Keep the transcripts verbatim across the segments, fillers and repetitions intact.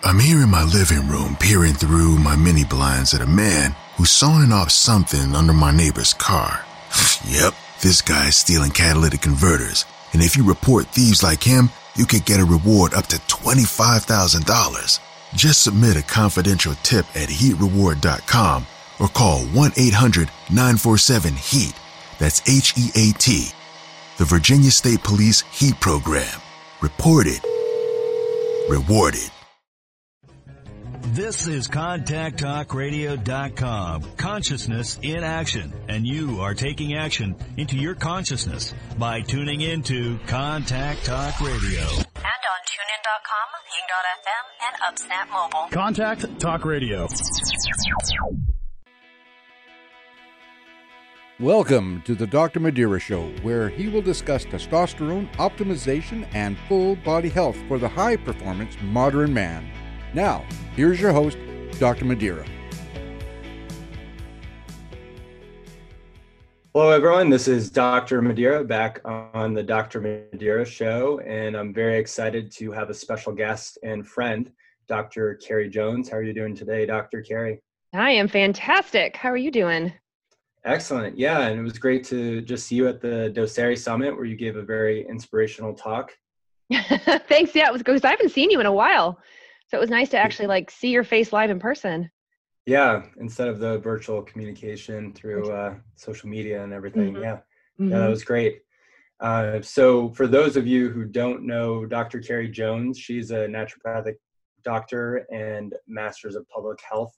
I'm here in my living room peering through my mini blinds at a man who's sawing off something under my neighbor's car. Yep, this guy's stealing catalytic converters, and if you report thieves like him, you could get a reward up to twenty-five thousand dollars. Just submit a confidential tip at heat reward dot com or call one eight hundred nine four seven HEAT. That's H E A T. The Virginia State Police HEAT program. Reported. Rewarded. This is contact talk radio dot com. Consciousness in action. And you are taking action into your consciousness by tuning into Contact Talk Radio. And on tune in dot com, ping dot f m, and Upsnap Mobile. Contact Talk Radio. Welcome to the Doctor Madeira Show, where he will discuss testosterone, optimization, and full body health for the high-performance modern man. Now, here's your host, Doctor Madeira. Hello, everyone. This is Doctor Madeira back on the Doctor Madeira Show, and I'm very excited to have a special guest and friend, Doctor Carrie Jones. How are you doing today, Doctor Carrie? I am fantastic. How are you doing? Excellent. Yeah, and it was great to just see you at the Docere Summit, where you gave a very inspirational talk. Thanks. Yeah, it was because I haven't seen you in a while. So it was nice to actually like see your face live in person. Yeah, instead of the virtual communication through uh, social media and everything. Mm-hmm. Yeah, Mm-hmm. yeah, that was great. Uh, so for those of you who don't know Doctor Carrie Jones, she's a naturopathic doctor and Masters of Public Health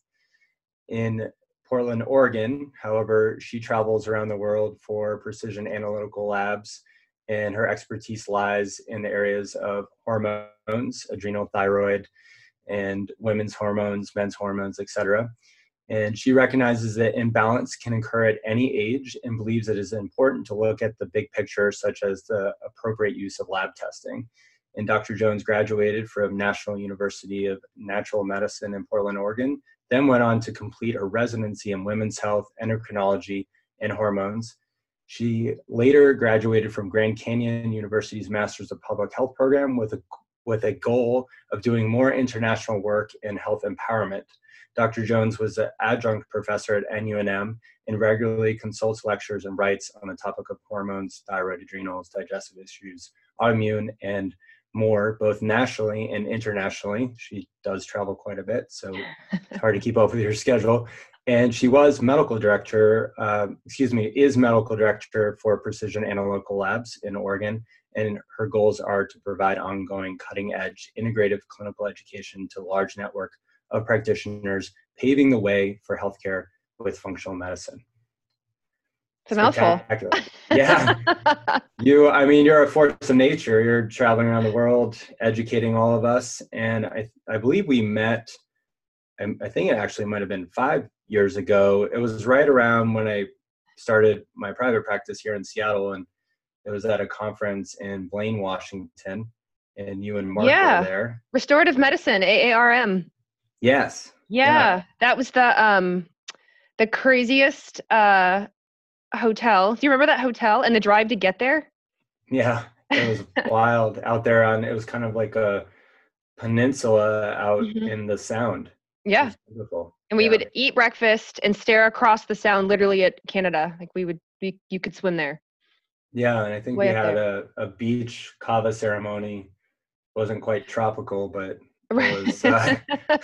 in Portland, Oregon. However, she travels around the world for Precision Analytical Labs, and her expertise lies in the areas of hormones, adrenal, thyroid, and women's hormones, men's hormones, et cetera. And she recognizes that imbalance can occur at any age and believes it is important to look at the big picture, such as the appropriate use of lab testing. And Doctor Jones graduated from National University of Natural Medicine in Portland, Oregon, then went on to complete her residency in women's health, endocrinology, and hormones. She later graduated from Grand Canyon University's Masters of Public Health program with a with a goal of doing more international work in health empowerment. Doctor Jones was an adjunct professor at N U N M and regularly consults, lectures, and writes on the topic of hormones, thyroid, adrenals, digestive issues, autoimmune, and more, both nationally and internationally. She does travel quite a bit, so it's hard to keep up with her schedule. And she was medical director, uh, excuse me, is medical director for Precision Analytical Labs in Oregon. And her goals are to provide ongoing cutting-edge integrative clinical education to a large network of practitioners, paving the way for healthcare with functional medicine. It's a mouthful. Yeah. You, I mean, you're a force of nature. You're traveling around the world, educating all of us. And I, I believe we met, I, I think it actually might have been five years ago. It was right around when I started my private practice here in Seattle, and it was at a conference in Blaine, Washington, and you and Mark yeah. were there. Restorative medicine, A A R M. Yes. Yeah, yeah. That was the um, the craziest uh, hotel. Do you remember that hotel and the drive to get there? Yeah, it was wild out there on, it was kind of like a peninsula out mm-hmm. in the Sound. Yeah. Beautiful. And we yeah. would eat breakfast and stare across the Sound literally at Canada. Like we would, we, you could swim there. Yeah, and I think Way we had a, a beach kava ceremony. Wasn't quite tropical, but it was uh,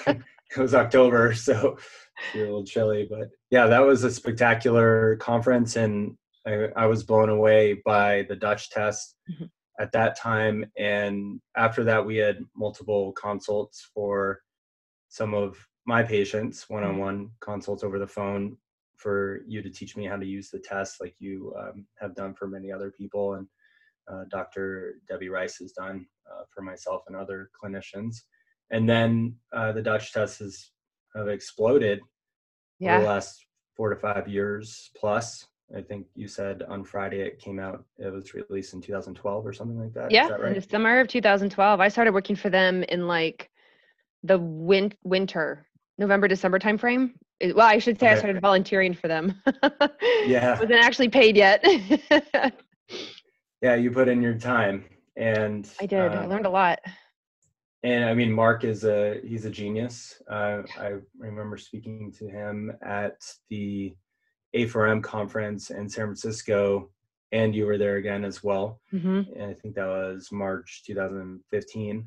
it was October, so a little chilly. But yeah, that was a spectacular conference, and I, I was blown away by the Dutch test mm-hmm. at that time. And after that, we had multiple consults for some of my patients, one-on-one consults over the phone, for you to teach me how to use the test, like you um, have done for many other people, and uh, Doctor Debbie Rice has done uh, for myself and other clinicians. And then uh, the Dutch test has have exploded yeah. over the last four to five years plus. I think you said on Friday it came out, it was released in two thousand twelve or something like that. Yeah, Is that right? In the summer of two thousand twelve. I started working for them in like the win- winter, November, December timeframe. Well, I should say okay. I started volunteering for them. Yeah. Wasn't actually paid yet. Yeah, you put in your time. And I did. Uh, I learned a lot. and I mean, Mark is a, he's a genius. Uh, I remember speaking to him at the A four M conference in San Francisco, and you were there again as well. Mm-hmm. And I think that was March two thousand fifteen.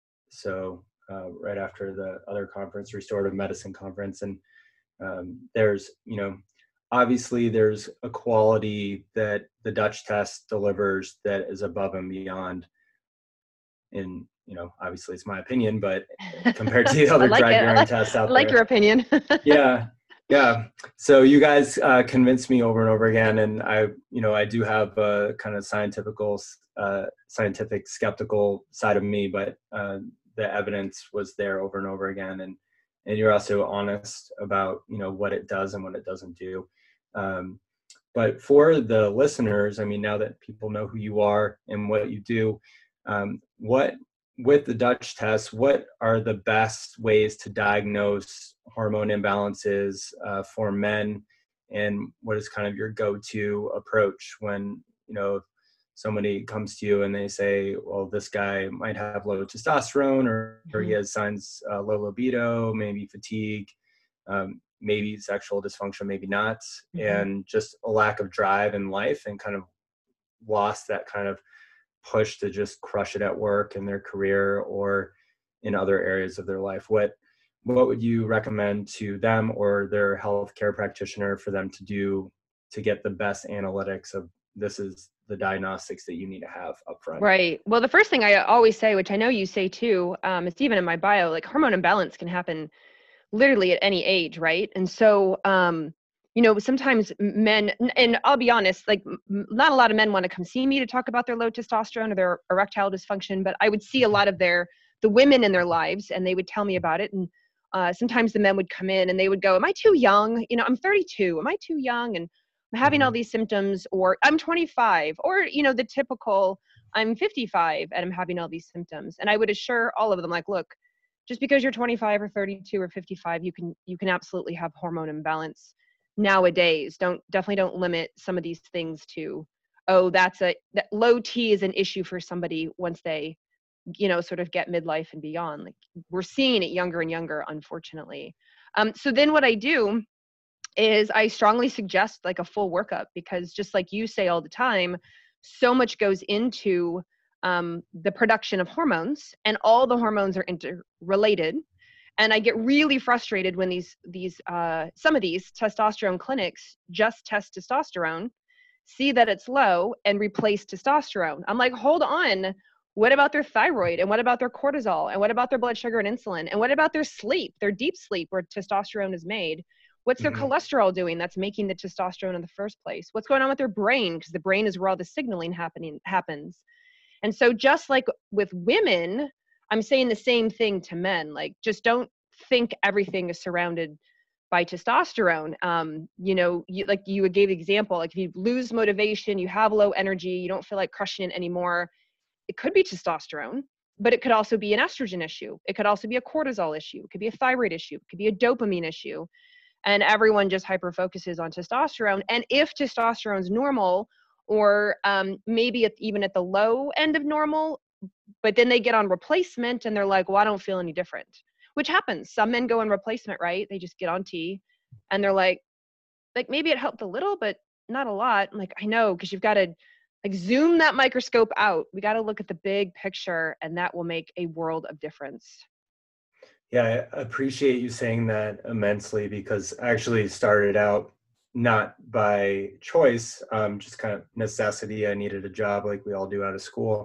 So uh, right after the other conference, Restorative Medicine Conference. And um, there's, you know, obviously there's a quality that the Dutch test delivers that is above and beyond. And, you know, obviously it's my opinion, but compared to the other like dry it. urine like, tests out I like there. your opinion. Yeah. Yeah. So you guys uh, convinced me over and over again. And I, you know, I do have a kind of scientific, uh, scientific skeptical side of me, but uh, the evidence was there over and over again. And, and you're also honest about, you know, what it does and what it doesn't do. Um, but for the listeners, I mean, now that people know who you are and what you do, um, what, with the Dutch test, what are the best ways to diagnose hormone imbalances uh, for men, and what is kind of your go-to approach when, you know, somebody comes to you and they say, well, this guy might have low testosterone, or, or he has signs, uh, low libido, maybe fatigue, um, maybe sexual dysfunction, maybe not, mm-hmm. and just a lack of drive in life, and kind of lost that kind of push to just crush it at work in their career or in other areas of their life. What what would you recommend to them or their healthcare practitioner for them to do to get the best analytics of this is the diagnostics that you need to have up front? Right. Well, the first thing I always say, which I know you say too, um, it's even in my bio, like hormone imbalance can happen literally at any age, right? And so, um, you know, sometimes men, and I'll be honest, like not a lot of men want to come see me to talk about their low testosterone or their erectile dysfunction, but I would see a lot of their, the women in their lives, and they would tell me about it. And uh, sometimes the men would come in and they would go, am I too young? You know, I'm thirty-two. Am I too young? And I'm having mm-hmm. all these symptoms, or I'm twenty-five, or, you know, the typical, I'm fifty-five and I'm having all these symptoms. And I would assure all of them, like, look, just because you're twenty-five or thirty-two or fifty-five, you can, you can absolutely have hormone imbalance. Nowadays, don't definitely don't limit some of these things to, oh, that's a that low T is an issue for somebody once they, you know, sort of get midlife and beyond. Like we're seeing it younger and younger, unfortunately. Um, so then what I do is I strongly suggest like a full workup, because just like you say all the time, so much goes into um, the production of hormones, and all the hormones are interrelated. And I get really frustrated when these, these uh, some of these testosterone clinics just test testosterone, see that it's low, and replace testosterone. I'm like, hold on. What about their thyroid? And what about their cortisol? And what about their blood sugar and insulin? And what about their sleep, their deep sleep where testosterone is made? What's their mm-hmm. cholesterol doing that's making the testosterone in the first place? What's going on with their brain? Because the brain is where all the signaling happening happens. And so just like with women, I'm saying the same thing to men. Like, just don't think everything is surrounded by testosterone. Um, you know, you, like you gave the example, like if you lose motivation, you have low energy, you don't feel like crushing it anymore, it could be testosterone, but it could also be an estrogen issue. It could also be a cortisol issue. It could be a thyroid issue. It could be a dopamine issue. And everyone just hyper focuses on testosterone. And if testosterone is normal, or um, maybe at, even at the low end of normal, but then they get on replacement and they're like, well, I don't feel any different, which happens. Some men go on replacement, right? They just get on T and they're like, like maybe it helped a little, but not a lot. I'm like, I know, because you've got to like zoom that microscope out. We got to look at the big picture, and that will make a world of difference. Yeah, I appreciate you saying that immensely, because I actually started out not by choice, um, just kind of necessity. I needed a job like we all do out of school.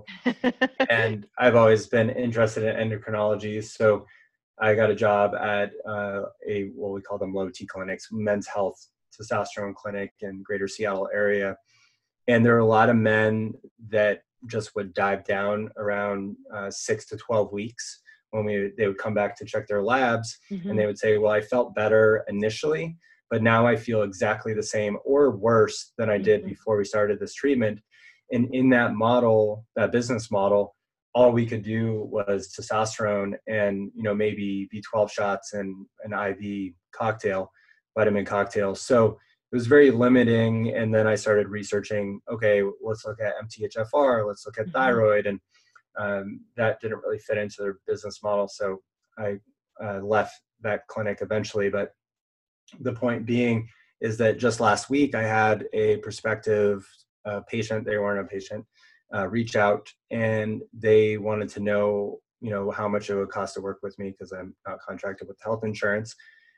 And I've always been interested in endocrinology. So I got a job at uh, a, what we call them low T clinics, men's health testosterone clinic in greater Seattle area. And there are a lot of men that just would dive down around uh, six to twelve weeks when we they would come back to check their labs, mm-hmm. and they would say, well, I felt better initially, but now I feel exactly the same or worse than I did mm-hmm. before we started this treatment. And in that model, that business model, all we could do was testosterone and, you know, maybe B twelve shots and an I V cocktail, vitamin cocktail. So it was very limiting. And then I started researching, okay, let's look at M T H F R, let's look at mm-hmm. thyroid. And um, that didn't really fit into their business model. So I uh, left that clinic eventually. But the point being is that just last week I had a prospective uh, patient, they weren't a patient, uh, reach out, and they wanted to know, you know, how much it would cost to work with me because I'm not contracted with health insurance.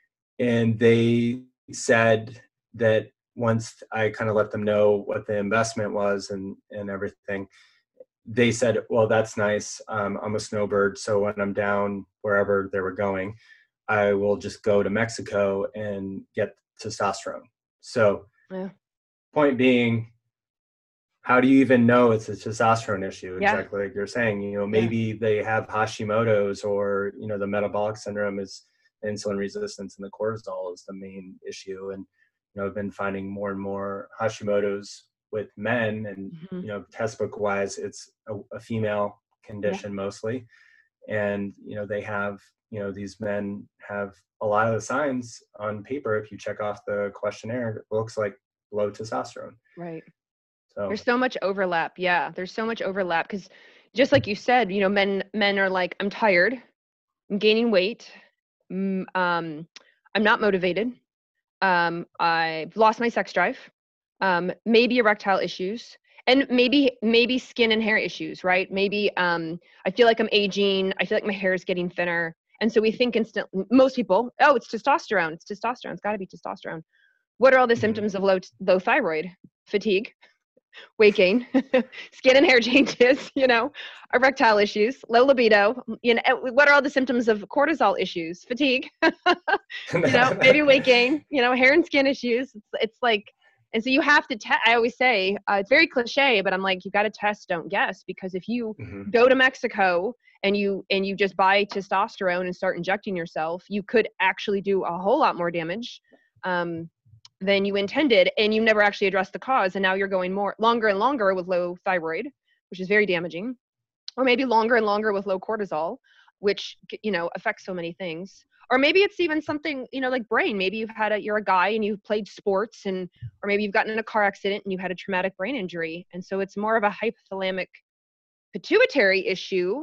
And they said that once I kind of let them know what the investment was and, and everything, they said, well, that's nice. Um, I'm a snowbird. So when I'm down wherever they were going, I will just go to Mexico and get testosterone. So Yeah. Point being, how do you even know it's a testosterone issue? Yeah. Exactly like you're saying, you know, maybe yeah. they have Hashimoto's, or, you know, the metabolic syndrome is insulin resistance, and the cortisol is the main issue. And, you know, I've been finding more and more Hashimoto's with men, and, mm-hmm. you know, textbook wise, it's a, a female condition yeah. mostly. And, you know, they have, you know, these men have a lot of the signs on paper. If you check off the questionnaire, it looks like low testosterone. Right. So there's so much overlap. Yeah. There's so much overlap because just like you said, you know, men, men are like, I'm tired, I'm gaining weight. Um, I'm not motivated. Um, I've lost my sex drive. Um, maybe erectile issues, and maybe, maybe skin and hair issues, right? Maybe, um, I feel like I'm aging. I feel like my hair is getting thinner. And so we think instant, most people, oh, it's testosterone. It's testosterone. It's gotta be testosterone. What are all the mm-hmm. symptoms of low, low thyroid? Fatigue, weight gain, skin and hair changes, you know, erectile issues, low libido, you know, what are all the symptoms of cortisol issues? Fatigue, you know, maybe weight gain, you know, hair and skin issues. It's, it's like, and so you have to test. I always say, uh, it's very cliche, but I'm like, you got to test, don't guess, because if you mm-hmm. go to Mexico and you, and you just buy testosterone and start injecting yourself, you could actually do a whole lot more damage um, than you intended. And you never actually addressed the cause. And now you're going more longer and longer with low thyroid, which is very damaging, or maybe longer and longer with low cortisol, which, you know, affects so many things. Or maybe it's even something, you know, like brain. Maybe you've had a, you're a guy and you've played sports, and, or maybe you've gotten in a car accident and you had a traumatic brain injury. And so it's more of a hypothalamic pituitary issue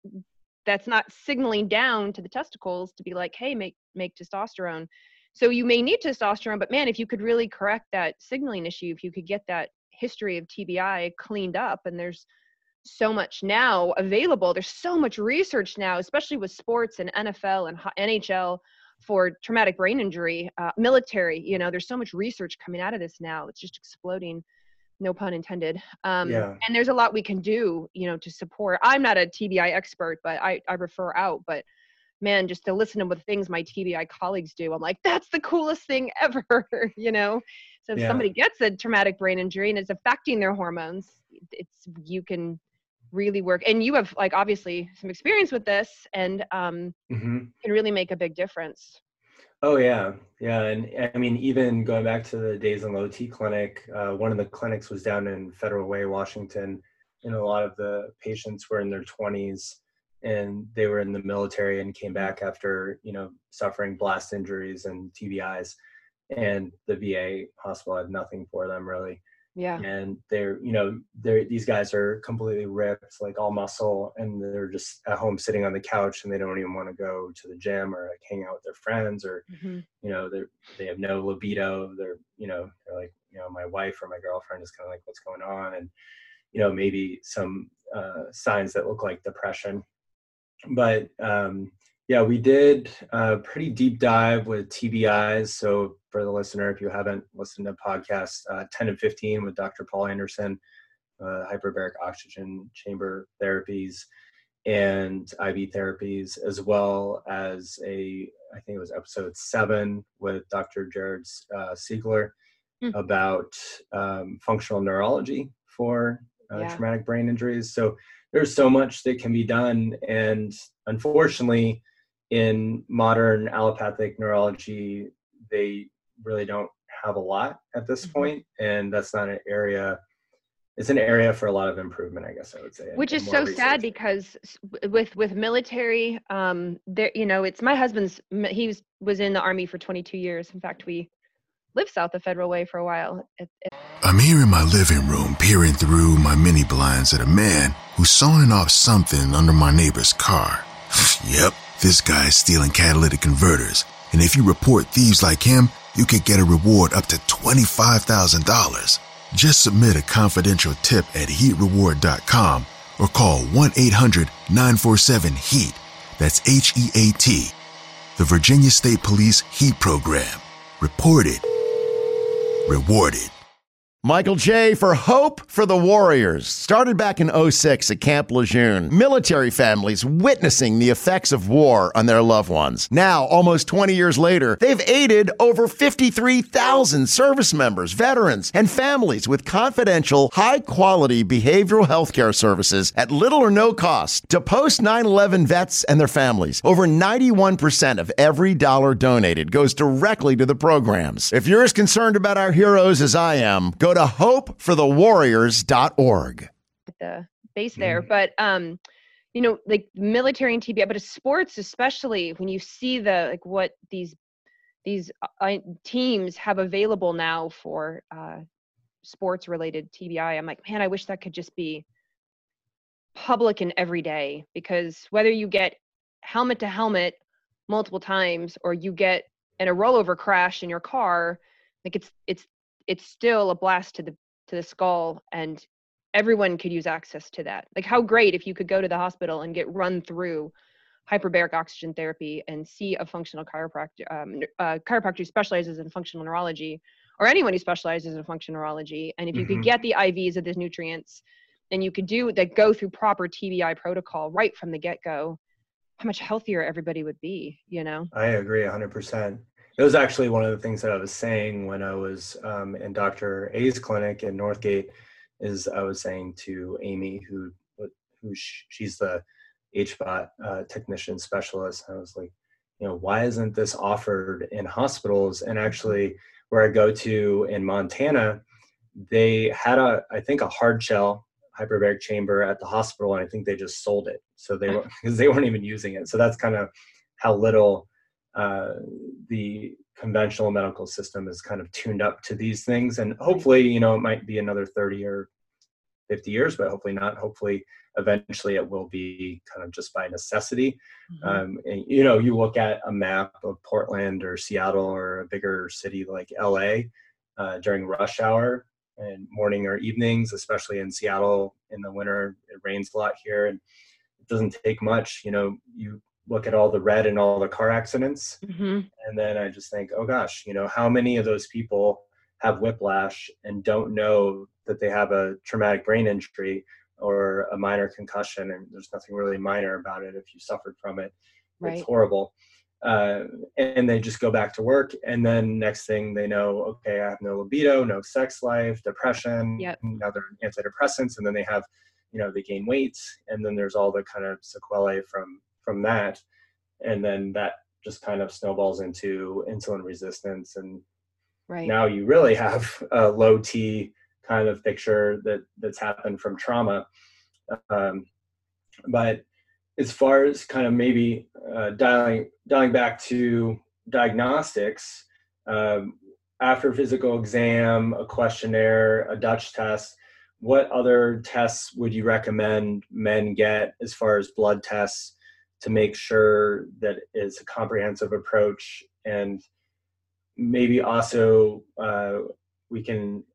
that's not signaling down to the testicles to be like, hey, make, make testosterone. So you may need testosterone, but man, if you could really correct that signaling issue, if you could get that history of T B I cleaned up, and there's so much now available. There's so much research now, especially with sports and N F L and N H L for traumatic brain injury, uh, military, you know, there's so much research coming out of this now. It's just exploding, no pun intended. Um, yeah. And there's a lot we can do, you know, to support. I'm not a T B I expert, but I, I refer out, but man, just to listen to the things my T B I colleagues do, I'm like, that's the coolest thing ever, you know? So if yeah. somebody gets a traumatic brain injury and it's affecting their hormones, it's, you can really work. And you have, like, obviously some experience with this, and um, mm-hmm. can really make a big difference. Oh yeah. Yeah. And I mean, even going back to the Days and Low T clinic, uh, one of the clinics was down in Federal Way, Washington, and a lot of the patients were in their twenties, and they were in the military and came back after, you know, suffering blast injuries and T B Is, and the V A hospital had nothing for them really. Yeah. And they're, you know, they're, these guys are completely ripped, like all muscle, and they're just at home sitting on the couch, and they don't even want to go to the gym or like hang out with their friends, or, mm-hmm. you know, they're, they have no libido. They're, you know, they're like, you know, my wife or my girlfriend is kind of like, what's going on? And, you know, maybe some uh, signs that look like depression. But um, yeah, we did a pretty deep dive with T B Is. So for the listener, if you haven't listened to podcasts uh, ten and fifteen with Doctor Paul Anderson, uh, hyperbaric oxygen chamber therapies and I V therapies, as well as a, I think it was episode seven with Doctor Jared uh, Siegler mm. about um, functional neurology for uh, yeah. traumatic brain injuries. So there's so much that can be done. And unfortunately, in modern allopathic neurology, they really don't have a lot at this mm-hmm. point. And that's not an area, it's an area for a lot of improvement, I guess I would say. Which is so research. Sad, because with, with military, um, there, you know, it's my husband's, he was, was in the Army for twenty-two years. In fact, we lived south of Federal Way for a while. It, it, I'm here in my living room peering through my mini blinds at a man who's sawing off something under my neighbor's car. Yep, this guy's stealing catalytic converters. And if you report thieves like him, you could get a reward up to twenty-five thousand dollars. Just submit a confidential tip at heat reward dot com or call one eight hundred nine four seven HEAT. That's H E A T. The Virginia State Police HEAT program. Reported. Rewarded. Michael J. for Hope for the Warriors. Started back in oh six at Camp Lejeune. Military families witnessing the effects of war on their loved ones. Now, almost twenty years later, they've aided over fifty-three thousand service members, veterans, and families with confidential, high-quality behavioral health care services at little or no cost to post nine eleven vets and their families. Over ninety-one percent of every dollar donated goes directly to the programs. If you're as concerned about our heroes as I am, go to hope for the warriors dot org. The base there, but um, you know, like military and T B I, but sports especially, when you see the like what these these uh, teams have available now for uh, sports related T B I, I'm like, man, I wish that could just be public and every day, because whether you get helmet to helmet multiple times or you get in a rollover crash in your car, like it's it's it's still a blast to the to the skull, and everyone could use access to that. Like, how great if you could go to the hospital and get run through hyperbaric oxygen therapy and see a functional chiropractor, um, uh, chiropractor who specializes in functional neurology, or anyone who specializes in functional neurology. And if you mm-hmm. could get the I Vs of these nutrients, and you could do that, go through proper T B I protocol right from the get-go, how much healthier everybody would be, you know? I agree one hundred percent. It was actually one of the things that I was saying when I was um, in Doctor A's clinic in Northgate, is I was saying to Amy, who, who she's the H B O T uh, technician specialist. I was like, you know, why isn't this offered in hospitals? And actually where I go to in Montana, they had a, I think a hard shell hyperbaric chamber at the hospital. And I think they just sold it. So they were, because they weren't even using it. So that's kind of how little uh, the conventional medical system is kind of tuned up to these things. And hopefully, you know, it might be another thirty or fifty years, but hopefully not. Hopefully, eventually it will be kind of just by necessity. Mm-hmm. Um, and, you know, you look at a map of Portland or Seattle or a bigger city like L A uh, during rush hour and morning or evenings, especially in Seattle in the winter, it rains a lot here and it doesn't take much. You know, you look at all the red and all the car accidents. Mm-hmm. And then I just think, oh gosh, you know, how many of those people have whiplash and don't know that they have a traumatic brain injury or a minor concussion, and there's nothing really minor about it. If you suffered from it, right. It's horrible. Uh, and they just go back to work. And then next thing they know, okay, I have no libido, no sex life, depression, yep. Now they're on antidepressants, and then they have, you know, they gain weight. And then there's all the kind of sequelae from, from that. And then that just kind of snowballs into insulin resistance. And right. Now you really have a low T kind of picture that that's happened from trauma. Um, but as far as kind of maybe uh, dialing, dialing back to diagnostics, um, after physical exam, a questionnaire, a Dutch test, what other tests would you recommend men get as far as blood tests to make sure that it's a comprehensive approach? And maybe also uh, we can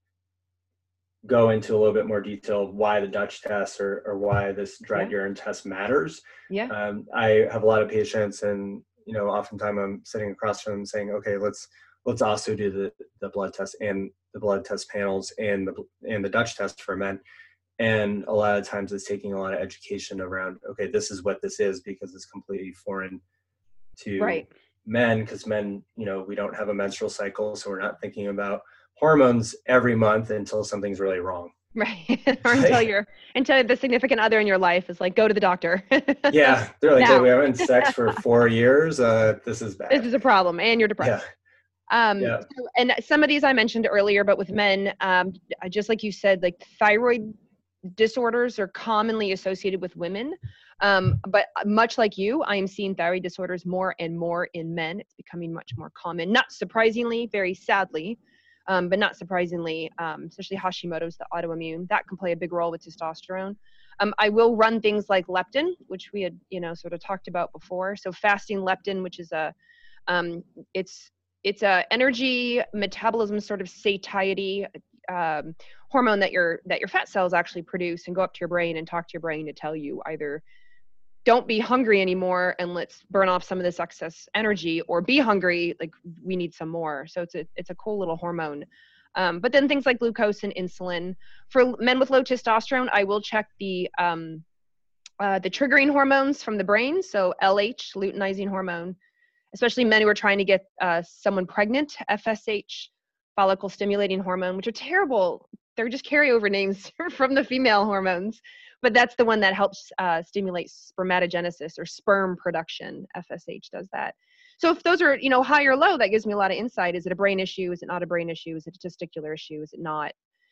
go into a little bit more detail of why the Dutch test or, or why this dried yeah. urine test matters. Yeah. Um, I have a lot of patients, and, you know, oftentimes I'm sitting across from them saying, okay, let's, let's also do the, the blood test and the blood test panels and the, and the Dutch test for men. And a lot of times it's taking a lot of education around, okay, this is what this is, because it's completely foreign to right. men, because men, you know, we don't have a menstrual cycle, so we're not thinking about hormones every month until something's really wrong. Right. Or until you're, until the significant other in your life is like, go to the doctor. Yeah. They're like, hey, we haven't had sex for four years. Uh, this is bad. This is a problem. And you're depressed. Yeah. Um, yeah. So, and some of these I mentioned earlier, but with men, um, just like you said, like thyroid disorders are commonly associated with women. Um, but much like you, I am seeing thyroid disorders more and more in men. It's becoming much more common, not surprisingly, very sadly, um, but not surprisingly, um, especially Hashimoto's, the autoimmune, that can play a big role with testosterone. Um, I will run things like leptin, which we had, you know, sort of talked about before. So fasting leptin, which is a, um, it's, it's a energy metabolism sort of satiety um, hormone that your, that your fat cells actually produce and go up to your brain and talk to your brain to tell you either don't be hungry anymore and let's burn off some of this excess energy, or be hungry, like we need some more. So it's a, it's a cool little hormone. Um, but then things like glucose and insulin. For men with low testosterone, I will check the, um, uh, the triggering hormones from the brain. So L H, luteinizing hormone, especially men who are trying to get uh, someone pregnant, F S H, follicle stimulating hormone, which are terrible. They're just carryover names from the female hormones. But that's the one that helps uh, stimulate spermatogenesis or sperm production. F S H does that. So if those are, you know, high or low, that gives me a lot of insight. Is it a brain issue? Is it not a brain issue? Is it a testicular issue? Is it not?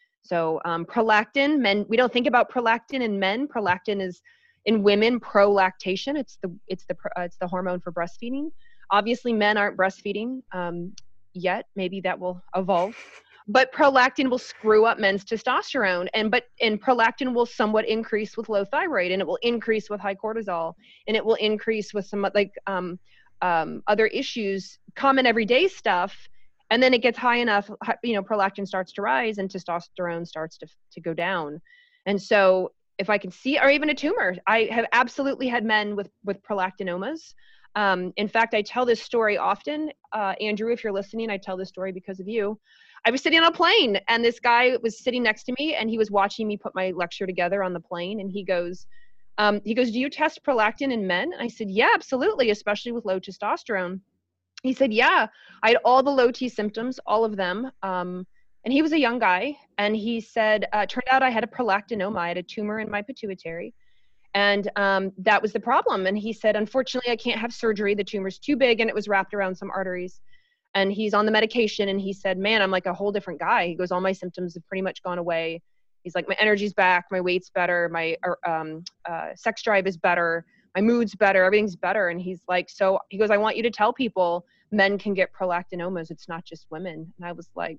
So um, prolactin, men, we don't think about prolactin in men. Prolactin is in women, prolactation. It's the, it's the, uh, it's the hormone for breastfeeding. Obviously men aren't breastfeeding um, yet. Maybe that will evolve. But prolactin will screw up men's testosterone, and but and prolactin will somewhat increase with low thyroid, and it will increase with high cortisol, and it will increase with some like um, um, other issues, common everyday stuff, and then it gets high enough, you know, prolactin starts to rise and testosterone starts to to go down, and so if I can see, or even a tumor, I have absolutely had men with with prolactinomas. Um, in fact, I tell this story often, uh, Andrew, if you're listening, I tell this story because of you. I was sitting on a plane and this guy was sitting next to me and he was watching me put my lecture together on the plane. And he goes, um, he goes, do you test prolactin in men? And I said, yeah, absolutely. Especially with low testosterone. He said, yeah, I had all the low T symptoms, all of them. Um, and he was a young guy. And he said, uh, turned out I had a prolactinoma. I had a tumor in my pituitary. And um, that was the problem. And he said, unfortunately, I can't have surgery. The tumor's too big and it was wrapped around some arteries. And he's on the medication and he said, man, I'm like a whole different guy. He goes, all my symptoms have pretty much gone away. He's like, my energy's back, my weight's better, my um, uh, sex drive is better, my mood's better, everything's better. And he's like, so he goes, I want you to tell people men can get prolactinomas. It's not just women. And I was like,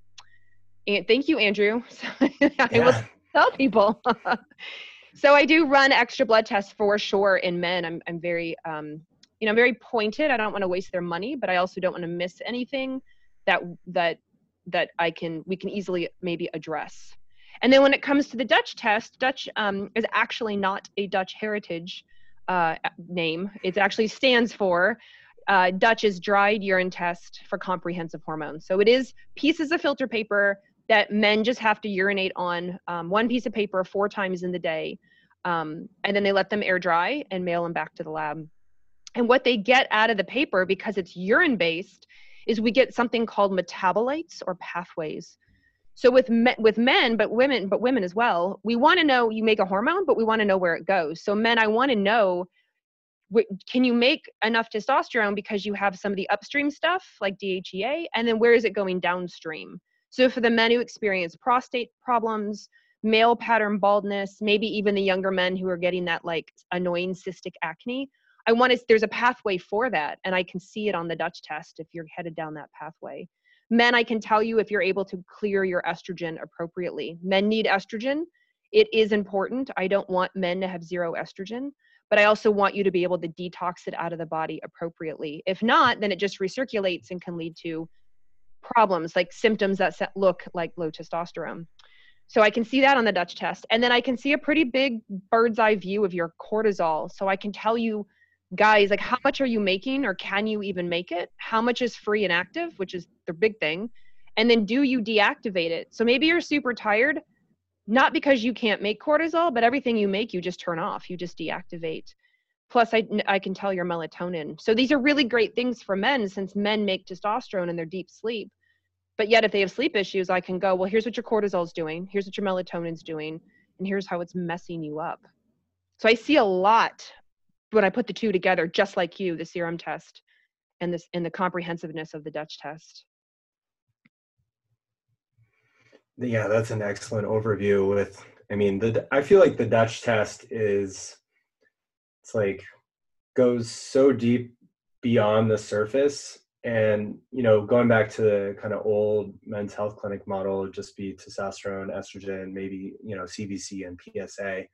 thank you, Andrew. So I Yeah. will tell people. So I do run extra blood tests for sure in men. I'm, I'm very, um, you know, I'm very pointed. I don't want to waste their money, but I also don't want to miss anything that, that, that I can, we can easily maybe address. And then when it comes to the Dutch test, Dutch um, is actually not a Dutch heritage uh, name. It actually stands for, uh, Dutch is dried urine test for comprehensive hormones. So it is pieces of filter paper that men just have to urinate on, um, one piece of paper four times in the day. Um, and then they let them air dry and mail them back to the lab. And what they get out of the paper, because it's urine based, is we get something called metabolites or pathways. So with men, with men, but women, but women as well, we want to know, you make a hormone, but we want to know where it goes. So men, I want to know, can you make enough testosterone because you have some of the upstream stuff like D H E A, and then where is it going downstream? So for the men who experience prostate problems, male pattern baldness, maybe even the younger men who are getting that like annoying cystic acne, I want to, there's a pathway for that. And I can see it on the Dutch test if you're headed down that pathway. Men, I can tell you if you're able to clear your estrogen appropriately. Men need estrogen. It is important. I don't want men to have zero estrogen, but I also want you to be able to detox it out of the body appropriately. If not, then it just recirculates and can lead to problems like symptoms that look like low testosterone. So I can see that on the Dutch test. And then I can see a pretty big bird's eye view of your cortisol. So I can tell you, guys, like how much are you making, or can you even make it? How much is free and active, which is the big thing. And then do you deactivate it? So maybe you're super tired, not because you can't make cortisol, but everything you make, you just turn off, you just deactivate. Plus I, I can tell your melatonin. So these are really great things for men, since men make testosterone in their deep sleep. But yet if they have sleep issues, I can go, well, here's what your cortisol's doing. Here's what your melatonin's doing. And here's how it's messing you up. So I see a lot when I put the two together, just like you, the serum test and this and the comprehensiveness of the Dutch test. Yeah, that's an excellent overview with, I mean, the, I feel like the Dutch test is it's like goes so deep beyond the surface. And, you know, going back to the kind of old men's health clinic model, it'd just be testosterone, estrogen, maybe, you know, C B C and P S A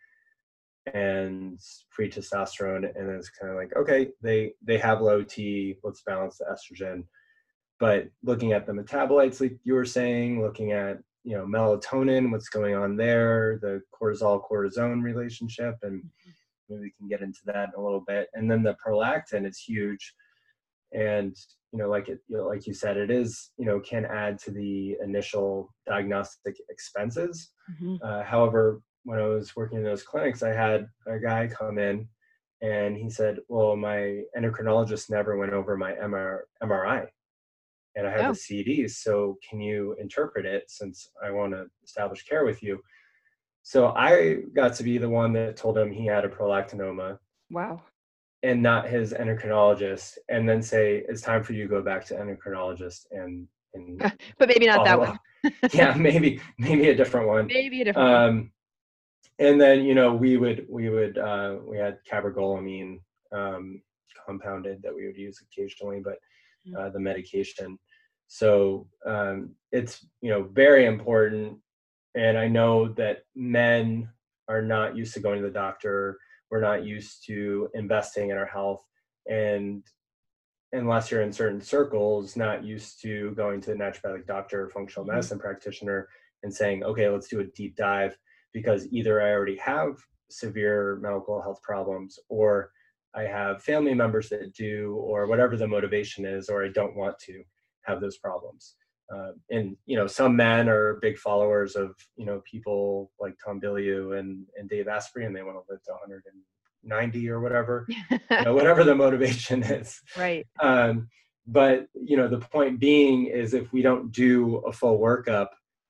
and free testosterone. And it's kind of like, okay, they, they have low T, let's balance the estrogen. But looking at the metabolites, like you were saying, looking at, you know, melatonin, what's going on there, the cortisol cortisone relationship, and maybe we can get into that in a little bit. And then the prolactin is huge. And, you know, like it, you know, like you said, it is, you know, can add to the initial diagnostic expenses. Mm-hmm. Uh, however, when I was working in those clinics, I had a guy come in and he said, well, my endocrinologist never went over my M R I and I have Oh. the C Ds. So can you interpret it since I want to establish care with you? So I got to be the one that told him he had a prolactinoma. Wow. And not his endocrinologist, and then say, it's time for you to go back to endocrinologist and, and But maybe not that one. Yeah, maybe, maybe a different one. Maybe a different one. Um, and then, you know, we would, we would, uh, we had cabergolamine, um, compounded that we would use occasionally, but, uh, the medication. So, um, it's, you know, very important. And I know that men are not used to going to the doctor. We're not used to investing in our health. And unless you're in certain circles, not used to going to a naturopathic doctor or functional Mm-hmm. medicine practitioner and saying, okay, let's do a deep dive, because either I already have severe medical health problems, or I have family members that do, or whatever the motivation is, or I don't want to have those problems. Uh, and, you know, some men are big followers of, you know, people like Tom Bilyeu and, and Dave Asprey, and they want to live to one hundred ninety or whatever, you know, whatever the motivation is. Right. Um, but, you know, the point being is if we don't do a full workup,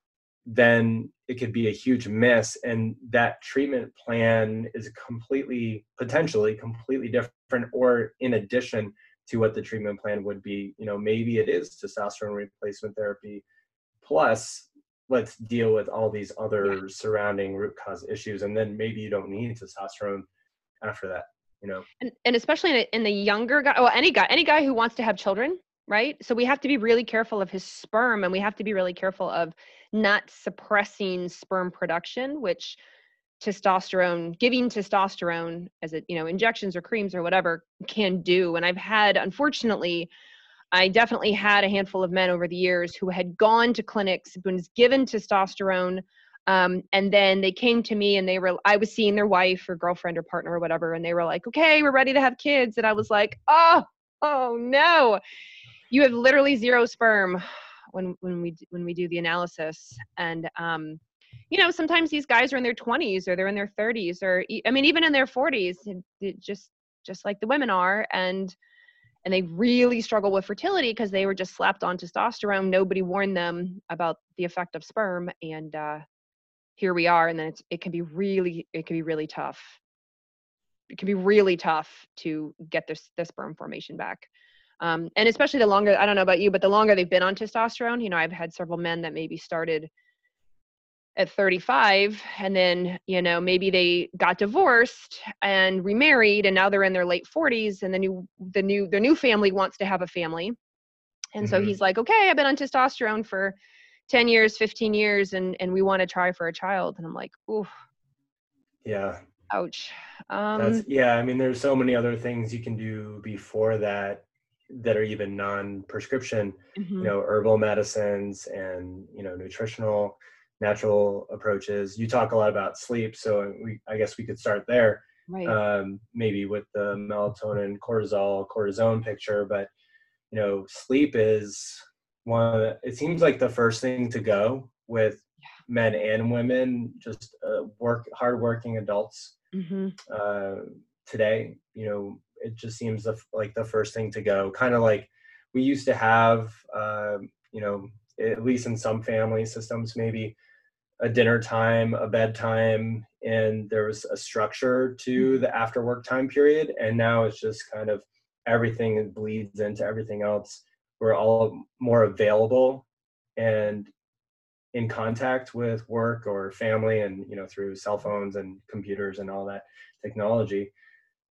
then it could be a huge miss. And that treatment plan is completely, potentially completely different, or in addition to what the treatment plan would be. You know, maybe it is testosterone replacement therapy, plus let's deal with all these other yeah. surrounding root cause issues. And then maybe you don't need testosterone after that, you know? And, and especially in, a, in the younger guy, well, any guy, any guy who wants to have children, right? So we have to be really careful of his sperm, and we have to be really careful of not suppressing sperm production, which testosterone, giving testosterone as it, you know, injections or creams or whatever can do. And I've had, unfortunately, I definitely had a handful of men over the years who had gone to clinics, been given testosterone, um, and then they came to me and they were, I was seeing their wife or girlfriend or partner or whatever, and they were like, okay, we're ready to have kids. And I was like, oh, oh no, you have literally zero sperm when, when we, when we do the analysis. And, um, you know, sometimes these guys are in their twenties or they're in their thirties, or, I mean, even in their forties, it, it just, just like the women are. And, and they really struggle with fertility because they were just slapped on testosterone. Nobody warned them about the effect of sperm. And, uh, here we are. And then it's, it can be really, it can be really tough. It can be really tough to get this, the sperm formation back. Um, and especially the longer, I don't know about you, but the longer they've been on testosterone, you know, I've had several men that maybe started at thirty-five, and then, you know, maybe they got divorced and remarried, and now they're in their late forties, and the new, the new, their new family wants to have a family. And mm-hmm. so he's like, okay, I've been on testosterone for ten years, fifteen years, and, and we want to try for a child. And I'm like, ooh. Yeah. Ouch. Um, That's, yeah. I mean, there's so many other things you can do before that, that are even non-prescription, mm-hmm. you know, herbal medicines and, you know, nutritional, natural approaches. You talk a lot about sleep, so we, I guess we could start there, right. um, maybe with the melatonin, cortisol, cortisone picture. But, you know, sleep is one of the, it seems like the first thing to go with yeah. men and women, just uh, work, hardworking adults mm-hmm. uh, today. You know, it just seems the, like the first thing to go. Kind of like we used to have, uh, you know, at least in some family systems, maybe a dinner time, a bedtime, and there was a structure to the after work time period. And now it's just kind of everything bleeds into everything else. We're all more available and in contact with work or family, and, you know, through cell phones and computers and all that technology.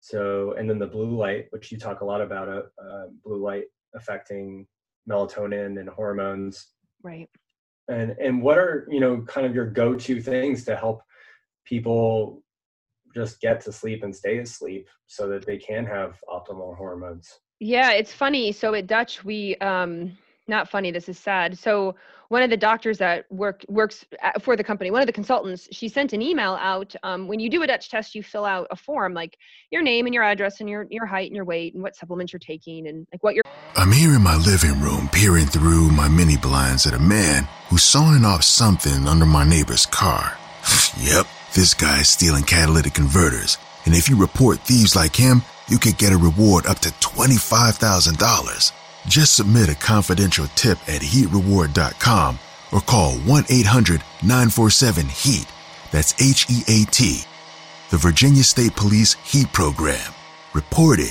So, and then the blue light, which you talk a lot about, uh, uh, blue light affecting melatonin and hormones. Right. And and what are, you know, kind of your go-to things to help people just get to sleep and stay asleep so that they can have optimal hormones? Yeah, it's funny. So at Dutch, we, um, not funny, this is sad. So one of the doctors that work, works at, for the company, one of the consultants, she sent an email out. Um, when you do a Dutch test, you fill out a form, like your name and your address and your, your height and your weight and what supplements you're taking and like what you're. I'm here in my living room peering through my mini blinds at a man who's sawing off something under my neighbor's car. Yep, this guy's stealing catalytic converters. And if you report thieves like him, you could get a reward up to twenty-five thousand dollars. Just submit a confidential tip at heat reward dot com or call one eight hundred nine four seven HEAT. That's H E A T. The Virginia State Police HEAT Program. Reported.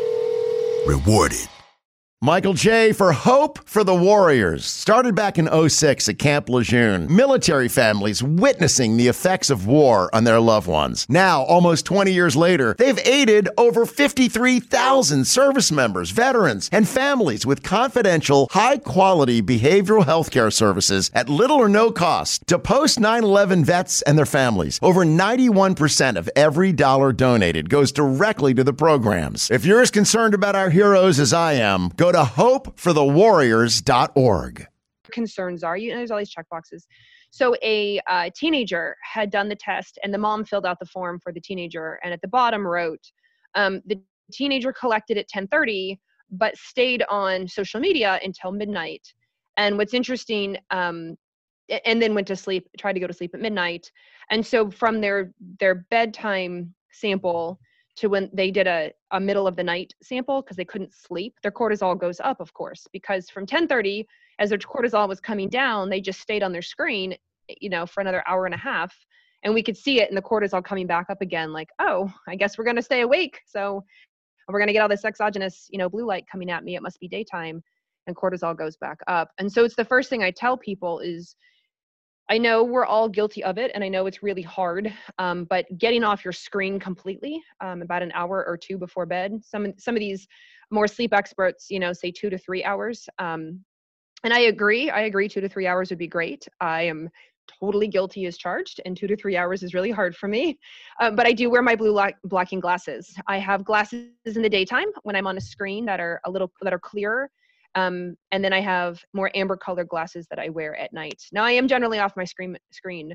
Rewarded. Michael J. for Hope for the Warriors. Started back in oh six at Camp Lejeune. Military families witnessing the effects of war on their loved ones. Now, almost twenty years later, they've aided over fifty-three thousand service members, veterans, and families with confidential, high-quality behavioral health care services at little or no cost to post nine eleven vets and their families. Over ninety-one percent of every dollar donated goes directly to the programs. If you're as concerned about our heroes as I am, go to hope for the warriors dot org. Concerns are, you know, there's all these check boxes. So a uh, teenager had done the test and the mom filled out the form for the teenager. And at the bottom wrote, um, the teenager collected at ten thirty, but stayed on social media until midnight. And what's interesting, um, and then went to sleep, tried to go to sleep at midnight. And so from their, their bedtime sample to when they did a, a middle of the night sample, because they couldn't sleep, their cortisol goes up, of course, because from ten thirty, as their cortisol was coming down, they just stayed on their screen, you know, for another hour and a half. And we could see it in the cortisol coming back up again, like, oh, I guess we're going to stay awake. So we're going to get all this exogenous, you know, blue light coming at me. It must be daytime, and cortisol goes back up. And so it's the first thing I tell people is, I know we're all guilty of it, and I know it's really hard, um, but getting off your screen completely, um, about an hour or two before bed. Some some of these more sleep experts, you know, say two to three hours. Um, and I agree. I agree. Two to three hours would be great. I am totally guilty as charged, and two to three hours is really hard for me. Uh, but I do wear my blue light blocking glasses. I have glasses in the daytime when I'm on a screen that are a little that are clearer. Um, and then I have more amber colored glasses that I wear at night. Now I am generally off my screen screen.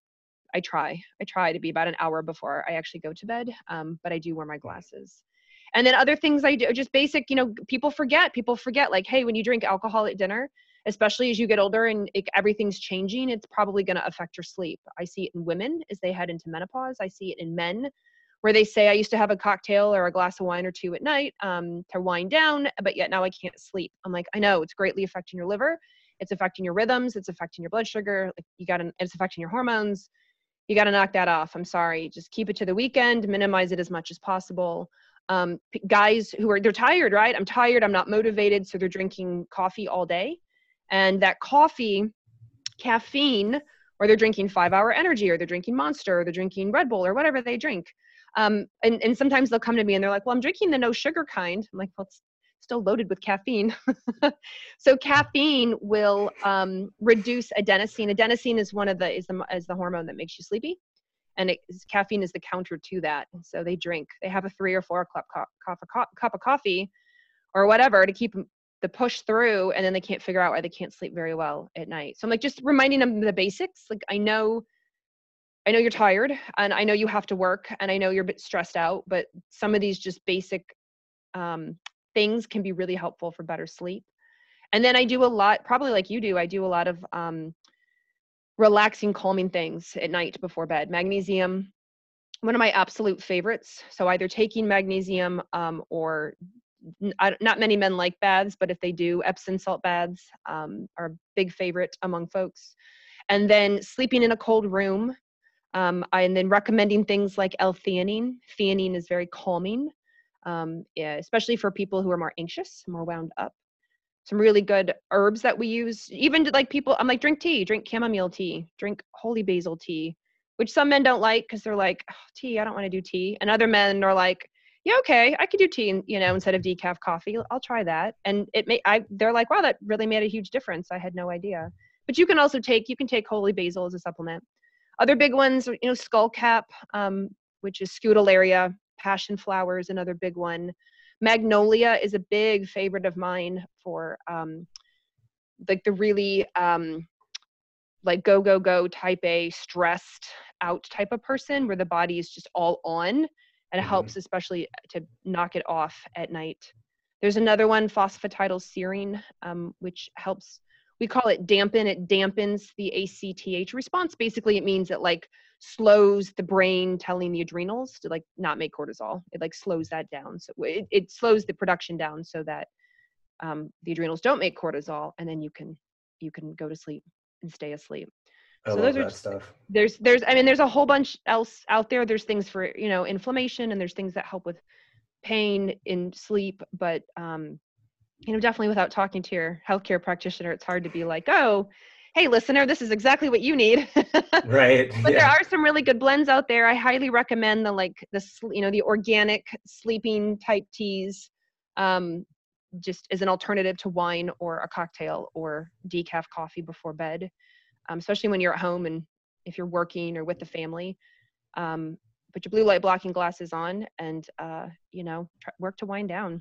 I try, I try to be about an hour before I actually go to bed. Um, but I do wear my glasses. And then other things I do, just basic, you know, people forget, people forget like, hey, when you drink alcohol at dinner, especially as you get older and it, everything's changing, it's probably going to affect your sleep. I see it in women as they head into menopause. I see it in men where they say, I used to have a cocktail or a glass of wine or two at night um, to wind down, but yet now I can't sleep. I'm like, I know it's greatly affecting your liver. It's affecting your rhythms. It's affecting your blood sugar. Like you got to, it's affecting your hormones. You got to knock that off. I'm sorry. Just keep it to the weekend, minimize it as much as possible. Um, p- guys who are, they're tired, right? I'm tired. I'm not motivated. So they're drinking coffee all day. And that coffee, caffeine, or they're drinking five hour energy, or they're drinking Monster, or they're drinking Red Bull, or whatever they drink. Um, and, and sometimes they'll come to me and they're like, well, I'm drinking the no sugar kind. I'm like, well, it's still loaded with caffeine. So caffeine will um, reduce adenosine. Adenosine is one of the, is the, is the hormone that makes you sleepy. And it, caffeine is the counter to that. And so they drink, they have a three or four cup, cup, cup, cup of coffee or whatever to keep the push through. And then they can't figure out why they can't sleep very well at night. So I'm like, just reminding them the basics. Like, I know, I know you're tired and I know you have to work and I know you're a bit stressed out, but some of these just basic um, things can be really helpful for better sleep. And then I do a lot, probably like you do, I do a lot of um, relaxing, calming things at night before bed. Magnesium, one of my absolute favorites. So either taking magnesium um, or I, not many men like baths, but if they do, Epsom salt baths um, are a big favorite among folks. And then sleeping in a cold room. Um, I, and then recommending things like L-theanine. Theanine is very calming, um, yeah, especially for people who are more anxious, more wound up. Some really good herbs that we use, even to like people, I'm like, drink tea, drink chamomile tea, drink holy basil tea, which some men don't like because they're like, oh, tea, I don't want to do tea. And other men are like, yeah, okay, I could do tea, you know, instead of decaf coffee. I'll try that. And it may, I, they're like, wow, that really made a huge difference. I had no idea. But you can also take, you can take holy basil as a supplement. Other big ones, you know, skullcap, um, which is Scutellaria, passion flower is another big one. Magnolia is a big favorite of mine for um, like the really um, like go, go, go type A, stressed out type of person where the body is just all on, and it Mm-hmm. helps especially to knock it off at night. There's another one, phosphatidylserine, um, which helps, we call it dampen. It dampens the A C T H response. Basically, it means it like slows the brain telling the adrenals to like not make cortisol. It like slows that down. So it, it slows the production down so that um, the adrenals don't make cortisol, and then you can you can go to sleep and stay asleep. I So love those are that just, stuff. there's there's I mean there's a whole bunch else out there. There's things for, you know, inflammation, and there's things that help with pain in sleep, but um, you know, definitely without talking to your healthcare practitioner, it's hard to be like, oh, hey, listener, this is exactly what you need. Right. But Yeah. there are some really good blends out there. I highly recommend the like the sl- you know the organic sleeping type teas, um, just as an alternative to wine or a cocktail or decaf coffee before bed, um, especially when you're at home and if you're working or with the family. Um, put your blue light blocking glasses on and uh, you know try, work to wind down.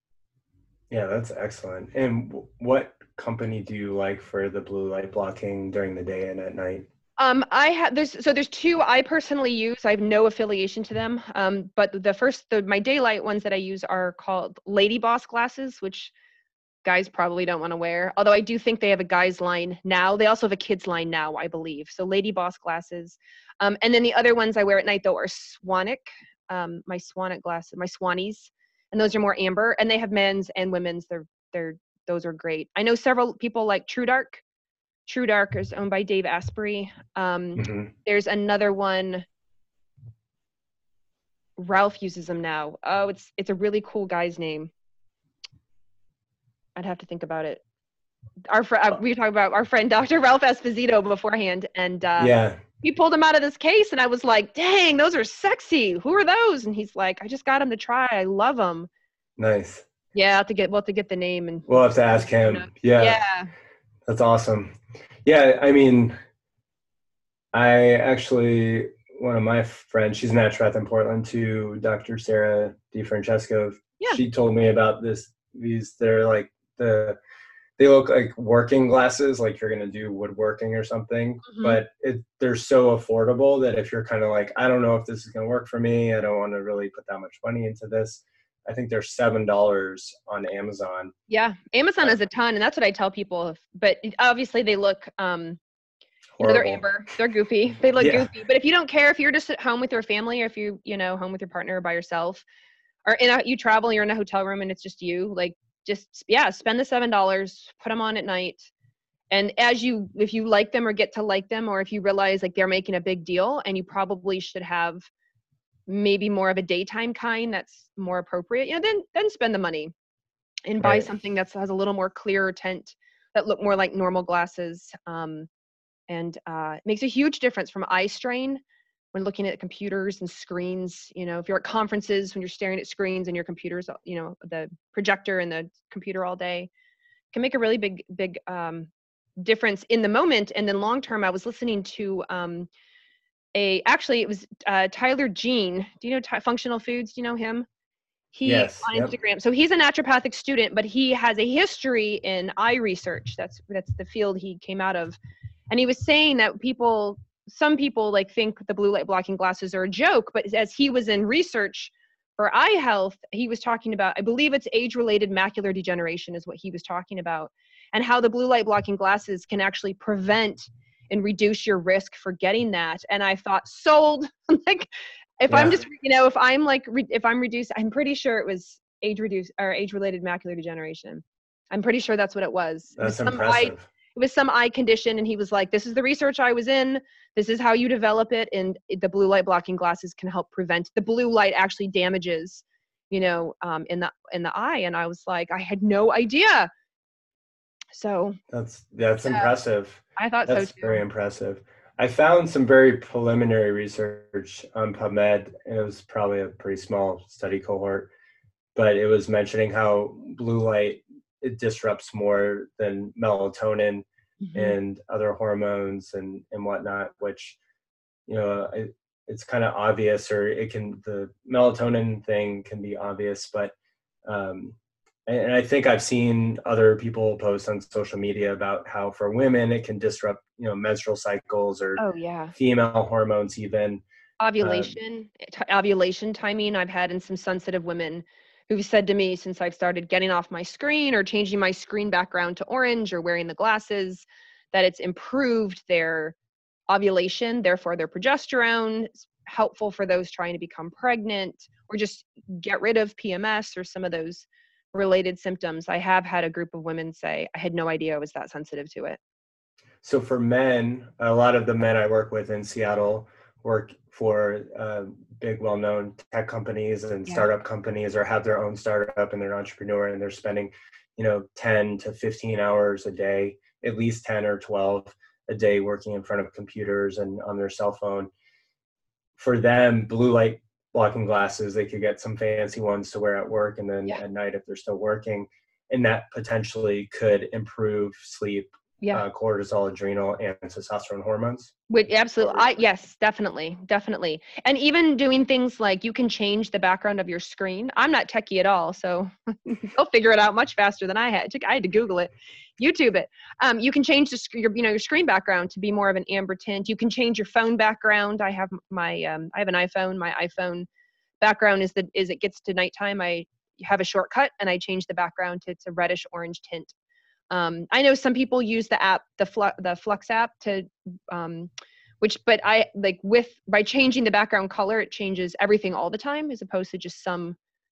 Yeah, that's excellent. And w- what company do you like for the blue light blocking during the day and at night? Um, I have there's so there's two I personally use. I have no affiliation to them. Um, but the first, the my daylight ones that I use are called Lady Boss glasses, which guys probably don't want to wear. Although I do think they have a guys line now. They also have a kids line now, I believe. So Lady Boss glasses. Um, and then the other ones I wear at night though are Swanic, um, my Swanic glasses, my Swannies, and those are more amber. And they have men's and women's. They're they're those are great. I know several people like True Dark. True Dark is owned by Dave Asprey. Um, Mm-hmm. there's another one. Ralph uses them now. Oh, it's it's a really cool guy's name. I'd have to think about it. Our fr- uh, we were talking about our friend Doctor Ralph Esposito beforehand, and uh, Yeah. he pulled them out of this case, and I was like, "Dang, those are sexy. Who are those?" And he's like, "I just got them to try. I love them." Nice. Yeah, I'll have to get we'll have to get the name and We'll have to ask him. Yeah. Yeah. That's awesome. Yeah, I mean, I actually, one of my friends, she's a naturopath in Portland too, Doctor Sarah DiFrancesco. Yeah. She told me about this, these, they're like the, they look like working glasses, like you're going to do woodworking or something, Mhm. but it, they're so affordable that if you're kind of like, I don't know if this is going to work for me, I don't want to really put that much money into this. I think they're seven dollars on Amazon. Yeah, Amazon has a ton, and that's what I tell people. But obviously, they look, um, you know, they're Horrible. amber, they're goofy, they look Yeah. goofy. But if you don't care, if you're just at home with your family, or if you, you know, home with your partner or by yourself, or in a, you travel, you're in a hotel room, and it's just you, like, just yeah, spend the seven dollars, put them on at night, and as you, if you like them or get to like them, or if you realize like they're making a big deal, and you probably should have maybe more of a daytime kind that's more appropriate, you know, then then spend the money and buy Right. something that has a little more clearer tint that look more like normal glasses. Um, and uh, it makes a huge difference from eye strain when looking at computers and screens. You know, if you're at conferences, when you're staring at screens and your computers, you know, the projector and the computer all day, can make a really big, big um, difference in the moment. And then long term, I was listening to um, a, actually it was uh, Tyler Jean. Do you know Ty- Functional Foods? Do you know him? He Yes, on yep. Instagram. So he's a naturopathic student, but he has a history in eye research. That's that's the field he came out of. And he was saying that people, some people like think the blue light blocking glasses are a joke, but as he was in research for eye health, he was talking about, I believe it's age-related macular degeneration is what he was talking about, and how the blue light blocking glasses can actually prevent and reduce your risk for getting that. And I thought, sold. Like, if I'm Yeah. just, you know, if I'm like, re- if I'm reduced, I'm pretty sure it was age reduced or age-related macular degeneration. I'm pretty sure that's what it was. It was That's some eye, impressive. it was some eye condition, and he was like, this is the research I was in. This is how you develop it. And it- the blue light blocking glasses can help prevent, the blue light actually damages, you know, um, in the, in the eye. And I was like, I had no idea. So That's, that's Yeah. impressive. I thought That's so too. very impressive. I found some very preliminary research on PubMed, and it was probably a pretty small study cohort, but it was mentioning how blue light, it disrupts more than melatonin mm-hmm. and other hormones and, and whatnot, which, you know, it, it's kind of obvious, or it can, the melatonin thing can be obvious, but, um, and, and I think I've seen other people post on social media about how for women, it can disrupt, you know, menstrual cycles or oh, yeah. female hormones even. Ovulation, um, t- ovulation timing. I've had in some sensitive women who've said to me, since I've started getting off my screen or changing my screen background to orange or wearing the glasses, that it's improved their ovulation, therefore their progesterone. It's helpful for those trying to become pregnant or just get rid of P M S or some of those related symptoms. I have had a group of women say, I had no idea I was that sensitive to it. So for men, a lot of the men I work with in Seattle work for uh, big, well-known tech companies and yeah. startup companies, or have their own startup and they're an entrepreneur, and they're spending, you know, ten to fifteen hours a day, at least ten or twelve a day working in front of computers and on their cell phone. For them, blue light blocking glasses, they could get some fancy ones to wear at work, and then yeah. at night if they're still working, and that potentially could improve sleep, yeah. uh, cortisol, adrenal, and testosterone hormones. Which, absolutely. I, yes, definitely. Definitely. And even doing things like you can change the background of your screen. I'm not techie at all, so they'll figure it out much faster than I had. I had to Google it, YouTube it. Um, you can change the your, you know, your screen background to be more of an amber tint. You can change your phone background. I have my, um, I have an iPhone. My iPhone background is the, is it gets to nighttime, I have a shortcut and I change the background to, it's a reddish orange tint. Um, I know some people use the app, the Flux, the Flux app to, um, which, but I like with, by changing the background color, it changes everything all the time, as opposed to just some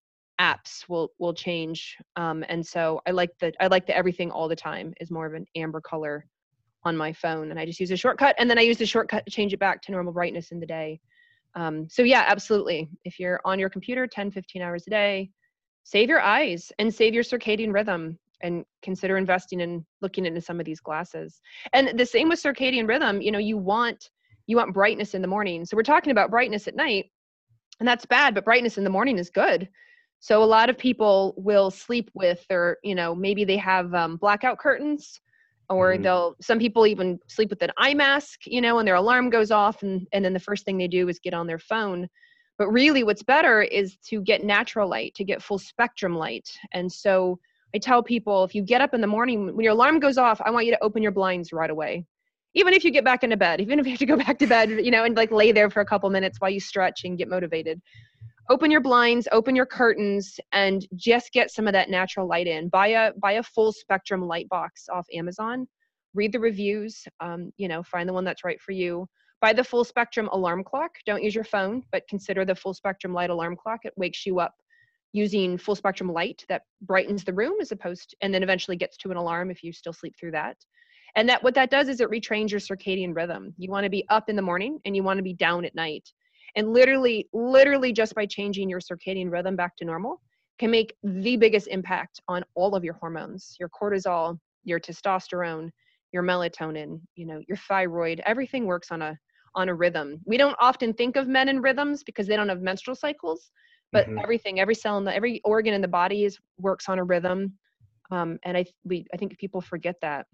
apps will, will change. Um, and so I like the, I like the everything all the time is more of an amber color on my phone. And I just use a shortcut, and then I use the shortcut to change it back to normal brightness in the day. Um, so yeah, absolutely. If you're on your computer ten, fifteen hours a day, save your eyes and save your circadian rhythm, and consider investing in looking into some of these glasses. And the same with circadian rhythm, you know, you want, you want brightness in the morning. So we're talking about brightness at night, and that's bad, but brightness in the morning is good. So a lot of people will sleep with, or, you know, maybe they have um, blackout curtains, or mm-hmm. they'll, some people even sleep with an eye mask, you know, and their alarm goes off, and, and then the first thing they do is get on their phone. But really what's better is to get natural light, to get full spectrum light. And so I tell people, if you get up in the morning, when your alarm goes off, I want you to open your blinds right away. Even if you get back into bed, even if you have to go back to bed, you know, and like lay there for a couple minutes while you stretch and get motivated. Open your blinds, open your curtains, and just get some of that natural light in. Buy a, buy a full spectrum light box off Amazon. Read the reviews, um, you know, find the one that's right for you. Buy the full spectrum alarm clock. Don't use your phone, but consider the full spectrum light alarm clock. It wakes you up using full spectrum light that brightens the room, as opposed to, and then eventually gets to an alarm if you still sleep through that. And that, what that does is it retrains your circadian rhythm. You want to be up in the morning and you want to be down at night. And literally, literally just by changing your circadian rhythm back to normal can make the biggest impact on all of your hormones, your cortisol, your testosterone, your melatonin, you know, your thyroid. Everything works on a, on a rhythm. We don't often think of men in rhythms because they don't have menstrual cycles, but mm-hmm. everything, every cell in the, every organ in the body is, works on a rhythm. Um, and I, we, I think people forget that.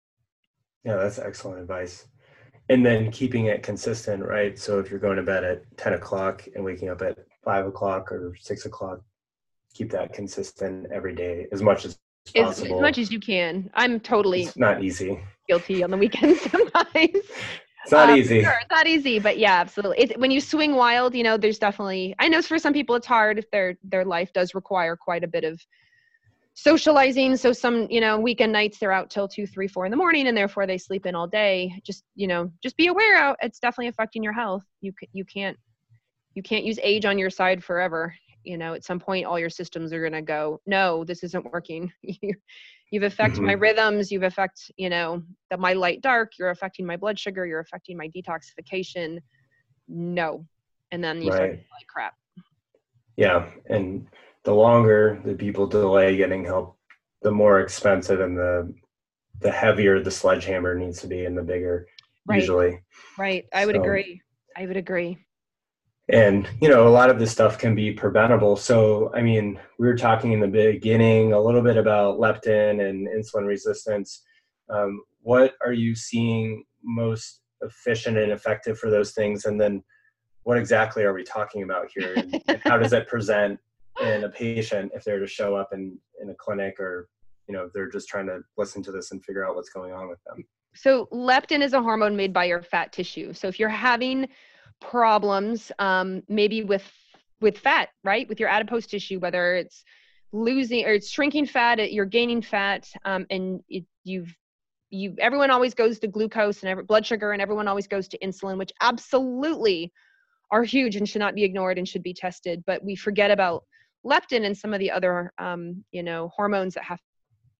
Yeah, that's excellent advice. And then keeping it consistent, right? So if you're going to bed at ten o'clock and waking up at five o'clock or six o'clock, keep that consistent every day as much as possible. As, as much as you can. I'm totally it's not easy. Guilty on the weekends sometimes. It's not um, easy. Sure, it's not easy, but yeah, absolutely. It's, when you swing wild, you know, there's definitely, I know for some people it's hard if their, their life does require quite a bit of socializing. So some, you know, weekend nights they're out till two, three, four in the morning, and therefore they sleep in all day. Just, you know, just be aware out. It's definitely affecting your health. You you can't, you can't use age on your side forever. You know, at some point all your systems are going to go, no, this isn't working. you, you've affected mm-hmm. my rhythms. You've affected, you know, the, my light dark, you're affecting my blood sugar. You're affecting my detoxification. No. And then you right. start to feel like crap. Yeah. And the longer the people delay getting help, the more expensive and the the heavier the sledgehammer needs to be, and the bigger Right. usually. Right. I would So, agree. I would agree. And, you know, a lot of this stuff can be preventable. So, I mean, we were talking in the beginning a little bit about leptin and insulin resistance. Um, what are you seeing most efficient and effective for those things? And then what exactly are we talking about here? And, and how does that present in a patient if they're to show up in, in a clinic, or, you know, they're just trying to listen to this and figure out what's going on with them? So leptin is a hormone made by your fat tissue. So if you're having problems, um, maybe with with fat, right, with your adipose tissue, whether it's losing or it's shrinking fat, you're gaining fat, um, and it, you've you everyone always goes to glucose and every, blood sugar, and everyone always goes to insulin, which absolutely are huge and should not be ignored and should be tested. But we forget about leptin and some of the other, um, you know, hormones that have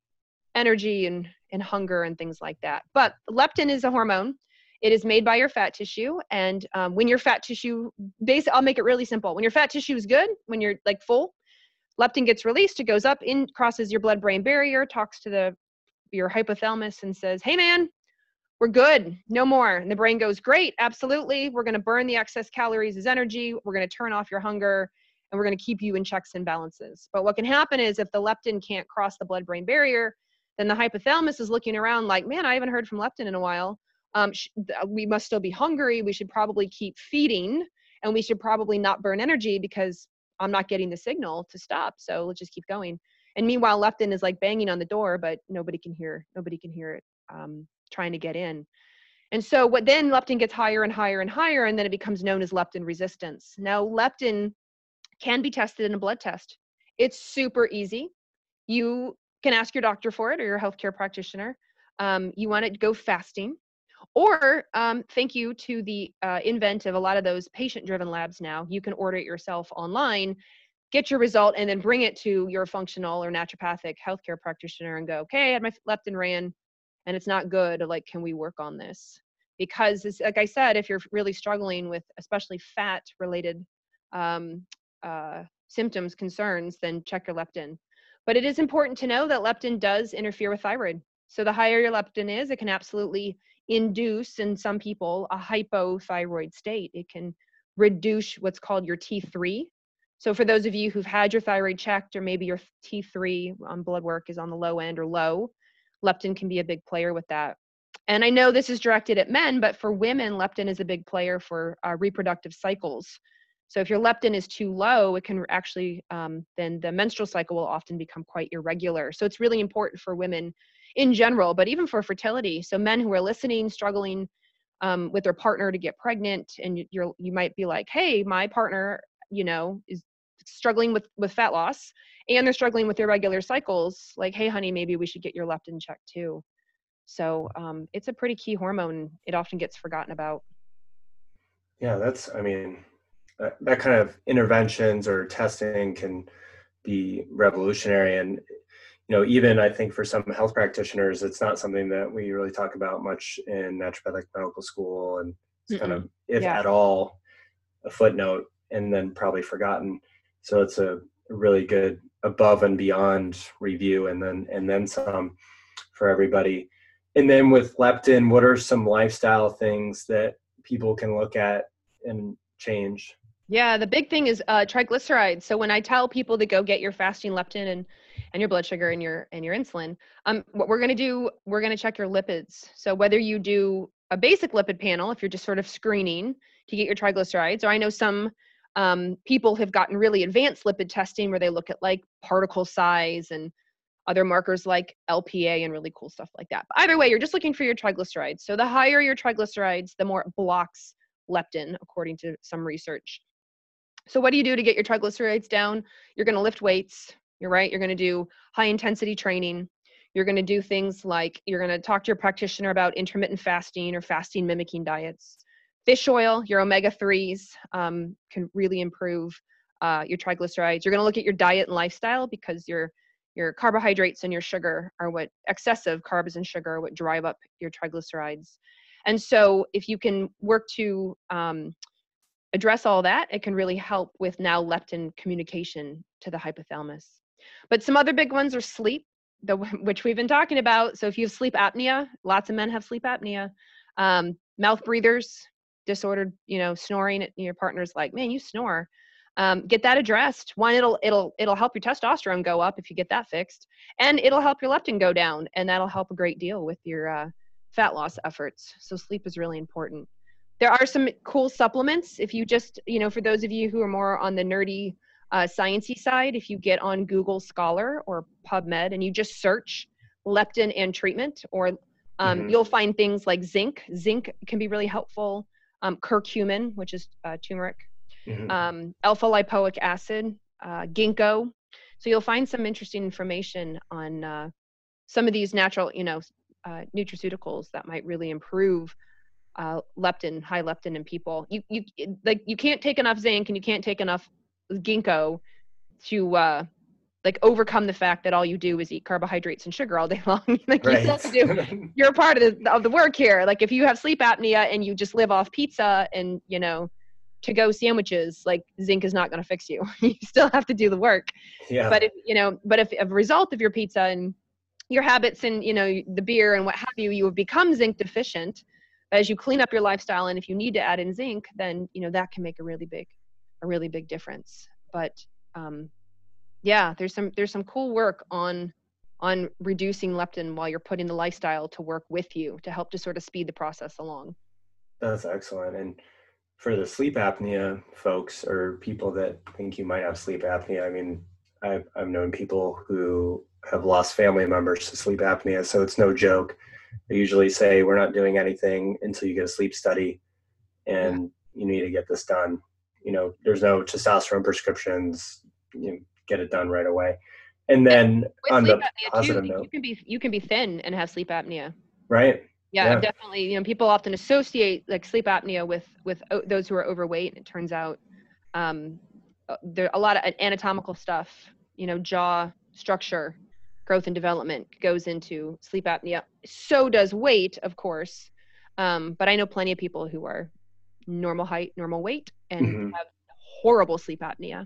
energy and and hunger and things like that. But leptin is a hormone. It is made by your fat tissue. And um, when your fat tissue, basically, I'll make it really simple. When your fat tissue is good, when you're like full, leptin gets released. It goes up, in crosses your blood-brain barrier, talks to the your hypothalamus and says, hey, man, we're good. No more. And the brain goes, great. Absolutely. We're going to burn the excess calories as energy. We're going to turn off your hunger, and we're going to keep you in checks and balances. But what can happen is if the leptin can't cross the blood-brain barrier, then the hypothalamus is looking around like, man, I haven't heard from leptin in a while. Um, sh- we must still be hungry. We should probably keep feeding, and we should probably not burn energy because I'm not getting the signal to stop. So let's just keep going. And meanwhile, leptin is like banging on the door, but nobody can hear, nobody can hear it um, trying to get in. And so what then leptin gets higher and higher and higher, and then it becomes known as leptin resistance. Now, leptin can be tested in a blood test. It's super easy. You can ask your doctor for it or your healthcare practitioner. Um, you want to go fasting, or um, thank you to the uh, invent of a lot of those patient-driven labs now, you can order it yourself online, get your result, and then bring it to your functional or naturopathic healthcare practitioner and go, okay, I had my leptin ran and it's not good. Like, can we work on this? Because it's, like I said, if you're really struggling with especially fat-related um, uh, symptoms, concerns, then check your leptin. But it is important to know that leptin does interfere with thyroid. So the higher your leptin is, it can absolutely induce in some people a hypothyroid state. It can reduce what's called your T three. So for those of you who've had your thyroid checked, or maybe your T three on blood work is on the low end or low, leptin can be a big player with that. And I know this is directed at men, but for women, leptin is a big player for uh, reproductive cycles. So if your leptin is too low, it can actually, um, then the menstrual cycle will often become quite irregular. So it's really important for women in general, but even for fertility. So men who are listening, struggling um, with their partner to get pregnant, and you're, you might be like, hey, my partner, you know, is struggling with, with fat loss, and they're struggling with irregular cycles. Like, hey, honey, maybe we should get your leptin checked too. So um, it's a pretty key hormone. It often gets forgotten about. Yeah, that's, I mean, that, that kind of interventions or testing can be revolutionary. And, you know, even I think for some health practitioners, it's not something that we really talk about much in naturopathic medical school. And it's Mm-mm. kind of, if yeah. at all, a footnote, and then probably forgotten. So it's a really good above and beyond review, and then and then some for everybody. And then with leptin, what are some lifestyle things that people can look at and change? Yeah, the big thing is uh, triglycerides. So when I tell people to go get your fasting leptin and and your blood sugar and your and your insulin, um, what we're going to do, we're going to check your lipids. So whether you do a basic lipid panel, if you're just sort of screening to get your triglycerides, or I know some um, people have gotten really advanced lipid testing where they look at like particle size and other markers like L P A and really cool stuff like that. But either way, you're just looking for your triglycerides. So the higher your triglycerides, the more it blocks leptin, according to some research. So what do you do to get your triglycerides down? You're going to lift weights. You're right. You're going to do high intensity training. You're going to do things like you're going to talk to your practitioner about intermittent fasting or fasting mimicking diets. Fish oil, your omega threes um, can really improve uh, your triglycerides. You're going to look at your diet and lifestyle, because your your carbohydrates and your sugar are what excessive carbs and sugar are what drive up your triglycerides. And so if you can work to um, address all that, it can really help with now leptin communication to the hypothalamus. But some other big ones are sleep, the, which we've been talking about. So if you have sleep apnea, lots of men have sleep apnea. Um, mouth breathers, disordered, you know, snoring. Your partner's like, man, you snore. Um, get that addressed. One, it'll it'll it'll help your testosterone go up if you get that fixed, and it'll help your leptin go down, and that'll help a great deal with your uh, fat loss efforts. So sleep is really important. There are some cool supplements. If you just, you know, for those of you who are more on the nerdy, uh, sciencey side, if you get on Google Scholar or PubMed and you just search leptin and treatment, or um, Mhm. you'll find things like zinc. Zinc can be really helpful. Um, curcumin, which is uh, turmeric. Mhm. Um, alpha lipoic acid, uh, ginkgo. So you'll find some interesting information on uh, some of these natural, you know, uh, nutraceuticals that might really improve uh, leptin, high leptin in people. You you like you can't take enough zinc and you can't take enough ginkgo to uh, like overcome the fact that all you do is eat carbohydrates and sugar all day long. Like you still have to do. You're a part of the of the work here. Like if you have sleep apnea and you just live off pizza and you know to-go sandwiches, like zinc is not going to fix you. You still have to do the work. Yeah. But if you know, but if a result of your pizza and your habits and you know the beer and what have you, you have become zinc deficient. As you clean up your lifestyle, and if you need to add in zinc, then you know that can make a really big, a really big difference. But um, yeah, there's some there's some cool work on on reducing leptin while you're putting the lifestyle to work with you to help to sort of speed the process along. That's excellent. And for the sleep apnea folks or people that think you might have sleep apnea, I mean, I've, I've known people who have lost family members to sleep apnea, so it's no joke. They usually say, we're not doing anything until you get a sleep study and yeah. you need to get this done. You know, there's no testosterone prescriptions, you know, get it done right away. And then on the positive note, you can be you can be thin and have sleep apnea. Right. Yeah, yeah. I've definitely, you know, people often associate like sleep apnea with with o- those who are overweight. And it turns out um, there a lot of anatomical stuff, you know, jaw structure, growth and development goes into sleep apnea. So does weight, of course. Um, but I know plenty of people who are normal height, normal weight, and Mm-hmm. have horrible sleep apnea.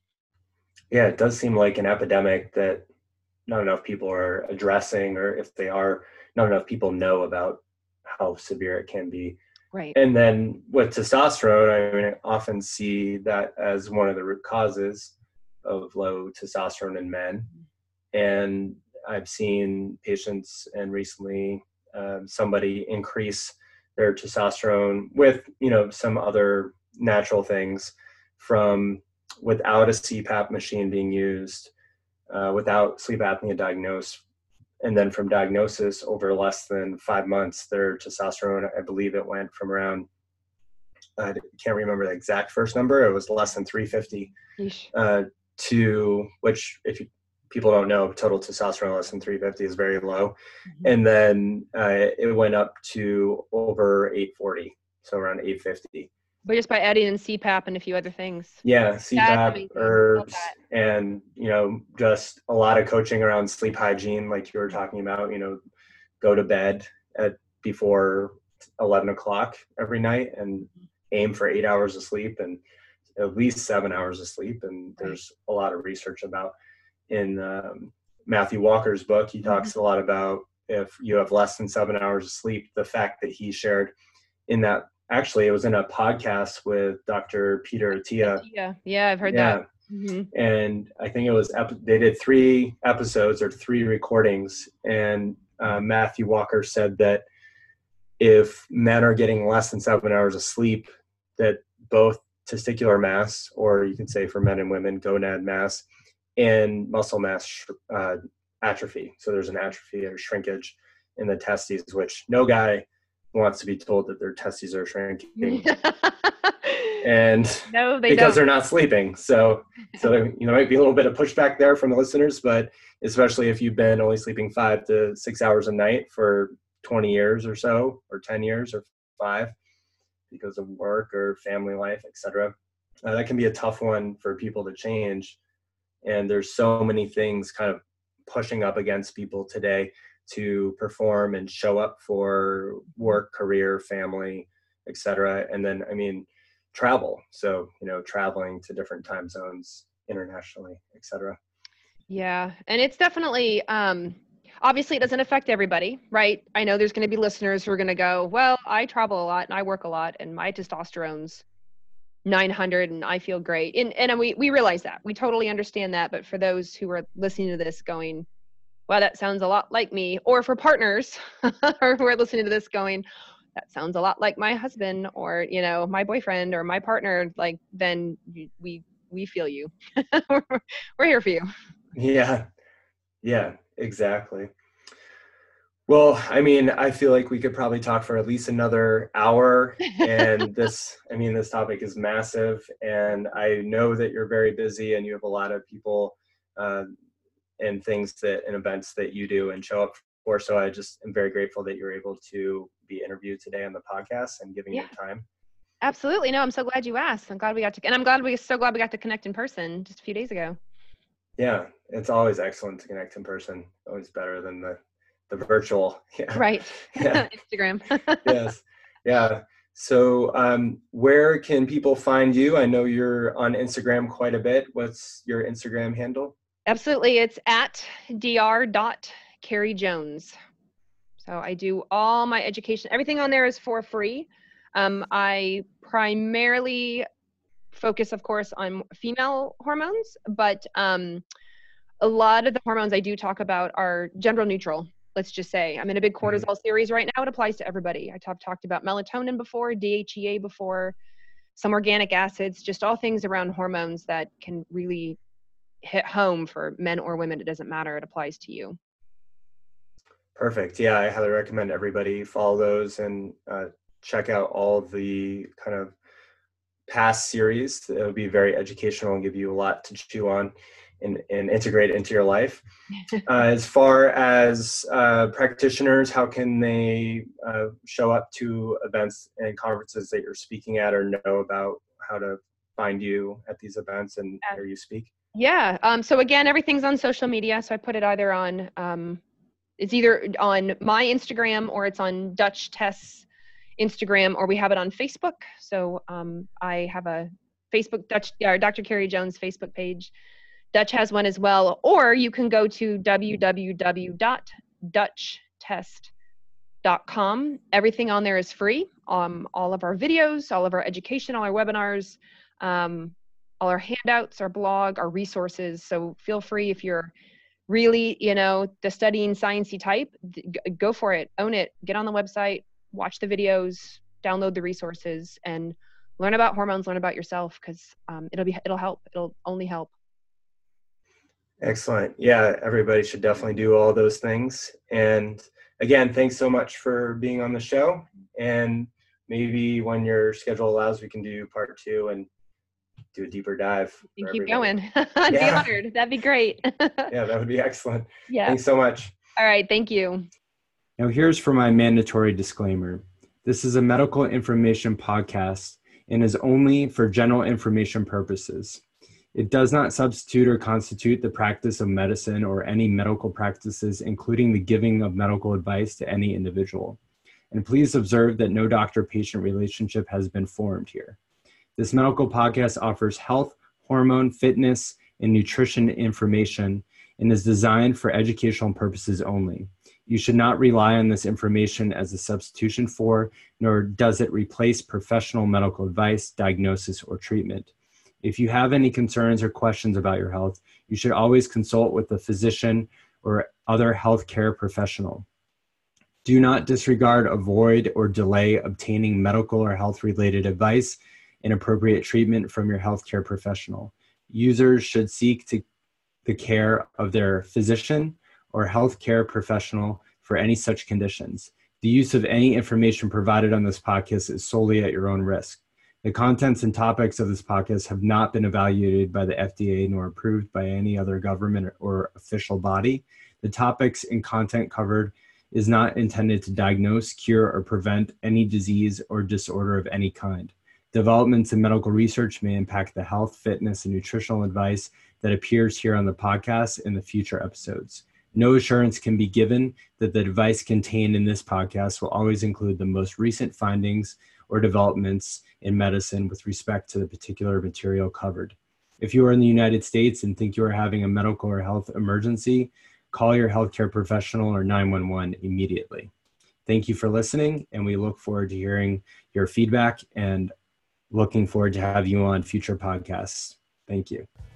Yeah, it does seem like an epidemic that not enough people are addressing, or if they are, not enough people know about how severe it can be. Right. And then with testosterone, I mean, I often see that as one of the root causes of low testosterone in men. And I've seen patients, and recently um, somebody increase their testosterone with, you know, some other natural things from without a C PAP machine being used, uh, without sleep apnea diagnosed. And then from diagnosis over less than five months, their testosterone, I believe it went from around, I can't remember the exact first number. It was less than three fifty uh, to, which if you, people don't know, total testosterone less than three fifty is very low. Mm-hmm. And then uh, it went up to over eight forty. So around eight fifty. But just by adding in C PAP and a few other things. Yeah, C PAP, herbs, and, you know, just a lot of coaching around sleep hygiene, like you were talking about, you know, go to bed at before eleven o'clock every night and aim for eight hours of sleep and at least seven hours of sleep. And there's a lot of research about in um, Matthew Walker's book, he talks mm-hmm. a lot about if you have less than seven hours of sleep, the fact that he shared in that. Actually, it was in a podcast with Doctor Peter Attia. Yeah, yeah, I've heard yeah. that. Mm-hmm. And I think it was, ep- they did three episodes or three recordings. And uh, Matthew Walker said that if men are getting less than seven hours of sleep, that both testicular mass, or you can say for men and women, gonad mass, and muscle mass uh, atrophy. So there's an atrophy or shrinkage in the testes, which no guy wants to be told that their testes are shrinking and no, they because don't. They're not sleeping. So, so there, you know, might be a little bit of pushback there from the listeners, but especially if you've been only sleeping five to six hours a night for twenty years or so, or ten years or five because of work or family life, et cetera, uh, that can be a tough one for people to change. And there's so many things kind of pushing up against people today to perform and show up for work, career, family, et cetera. And then, I mean, travel. So, you know, traveling to different time zones internationally, et cetera. Yeah. And it's definitely, um, obviously it doesn't affect everybody, right? I know there's going to be listeners who are going to go, well, I travel a lot and I work a lot and my testosterone's nine hundred and I feel great. And, and we, we realize that. We totally understand that. But for those who are listening to this going, wow, that sounds a lot like me, or for partners or who are listening to this going, that sounds a lot like my husband or, you know, my boyfriend or my partner, like, then we, we feel you. We're here for you. Yeah. Yeah, exactly. Well, I mean, I feel like we could probably talk for at least another hour. And this, I mean, this topic is massive. And I know that you're very busy and you have a lot of people uh, and things that and events that you do and show up for. So I just am very grateful that you're able to be interviewed today on the podcast and giving yeah. your time. Absolutely. No, I'm so glad you asked. I'm glad we got to, and I'm glad we so glad we got to connect in person just a few days ago. Yeah, it's always excellent to connect in person. Always better than the the virtual. Yeah. Right. Yeah. Instagram. Yes. Yeah. So um, where can people find you? I know you're on Instagram quite a bit. What's your Instagram handle? Absolutely. It's at dr.carriejones. So I do all my education. Everything on there is for free. Um, I primarily focus, of course, on female hormones, but um, a lot of the hormones I do talk about are gender neutral. Let's just say I'm in a big cortisol mm-hmm. series right now. It applies to everybody. I talked talked about melatonin before, D H E A before, some organic acids, just all things around hormones that can really hit home for men or women. It doesn't matter. It applies to you. Perfect. Yeah, I highly recommend everybody follow those and uh, check out all the kind of past series. It will be very educational and give you a lot to chew on and, and integrate into your life. Uh, as far as uh, practitioners, how can they uh, show up to events and conferences that you're speaking at, or know about how to find you at these events and hear you speak? Yeah. Um, so again, everything's on social media. So I put it either on, um, it's either on my Instagram or it's on Dutch Test's Instagram, or we have it on Facebook. So um, I have a Facebook, Dutch, uh, Doctor Carrie Jones Facebook page. Dutch has one as well. Or you can go to w w w dot dutch test dot com. Everything on there is free. Um, all of our videos, all of our education, all our webinars, um, all our handouts, our blog, our resources. So feel free, if you're really, you know, the studying sciencey type, go for it, own it, get on the website, watch the videos, download the resources, and learn about hormones, learn about yourself, because um, it'll be, it'll help. It'll only help. Excellent. Yeah, everybody should definitely do all those things. And again, thanks so much for being on the show. And maybe when your schedule allows, we can do part two and do a deeper dive. You keep going. I'd yeah. be honored. That'd be great. Yeah, that would be excellent. Yeah. Thanks so much. All right. Thank you. Now here's for my mandatory disclaimer. This is a medical information podcast and is only for general information purposes. It does not substitute or constitute the practice of medicine or any medical practices, including the giving of medical advice to any individual. And please observe that no doctor-patient relationship has been formed here. This medical podcast offers health, hormone, fitness, and nutrition information and is designed for educational purposes only. You should not rely on this information as a substitution for, nor does it replace professional medical advice, diagnosis, or treatment. If you have any concerns or questions about your health, you should always consult with a physician or other healthcare professional. Do not disregard, avoid, or delay obtaining medical or health-related advice and appropriate treatment from your healthcare professional. Users should seek to the care of their physician or healthcare professional for any such conditions. The use of any information provided on this podcast is solely at your own risk. The contents and topics of this podcast have not been evaluated by the F D A nor approved by any other government or official body. The topics and content covered is not intended to diagnose, cure, or prevent any disease or disorder of any kind. Developments in medical research may impact the health, fitness, and nutritional advice that appears here on the podcast in the future episodes. No assurance can be given that the advice contained in this podcast will always include the most recent findings or developments in medicine with respect to the particular material covered. If you are in the United States and think you are having a medical or health emergency, call your healthcare professional or nine one one immediately. Thank you for listening, and we look forward to hearing your feedback and looking forward to have you on future podcasts. Thank you.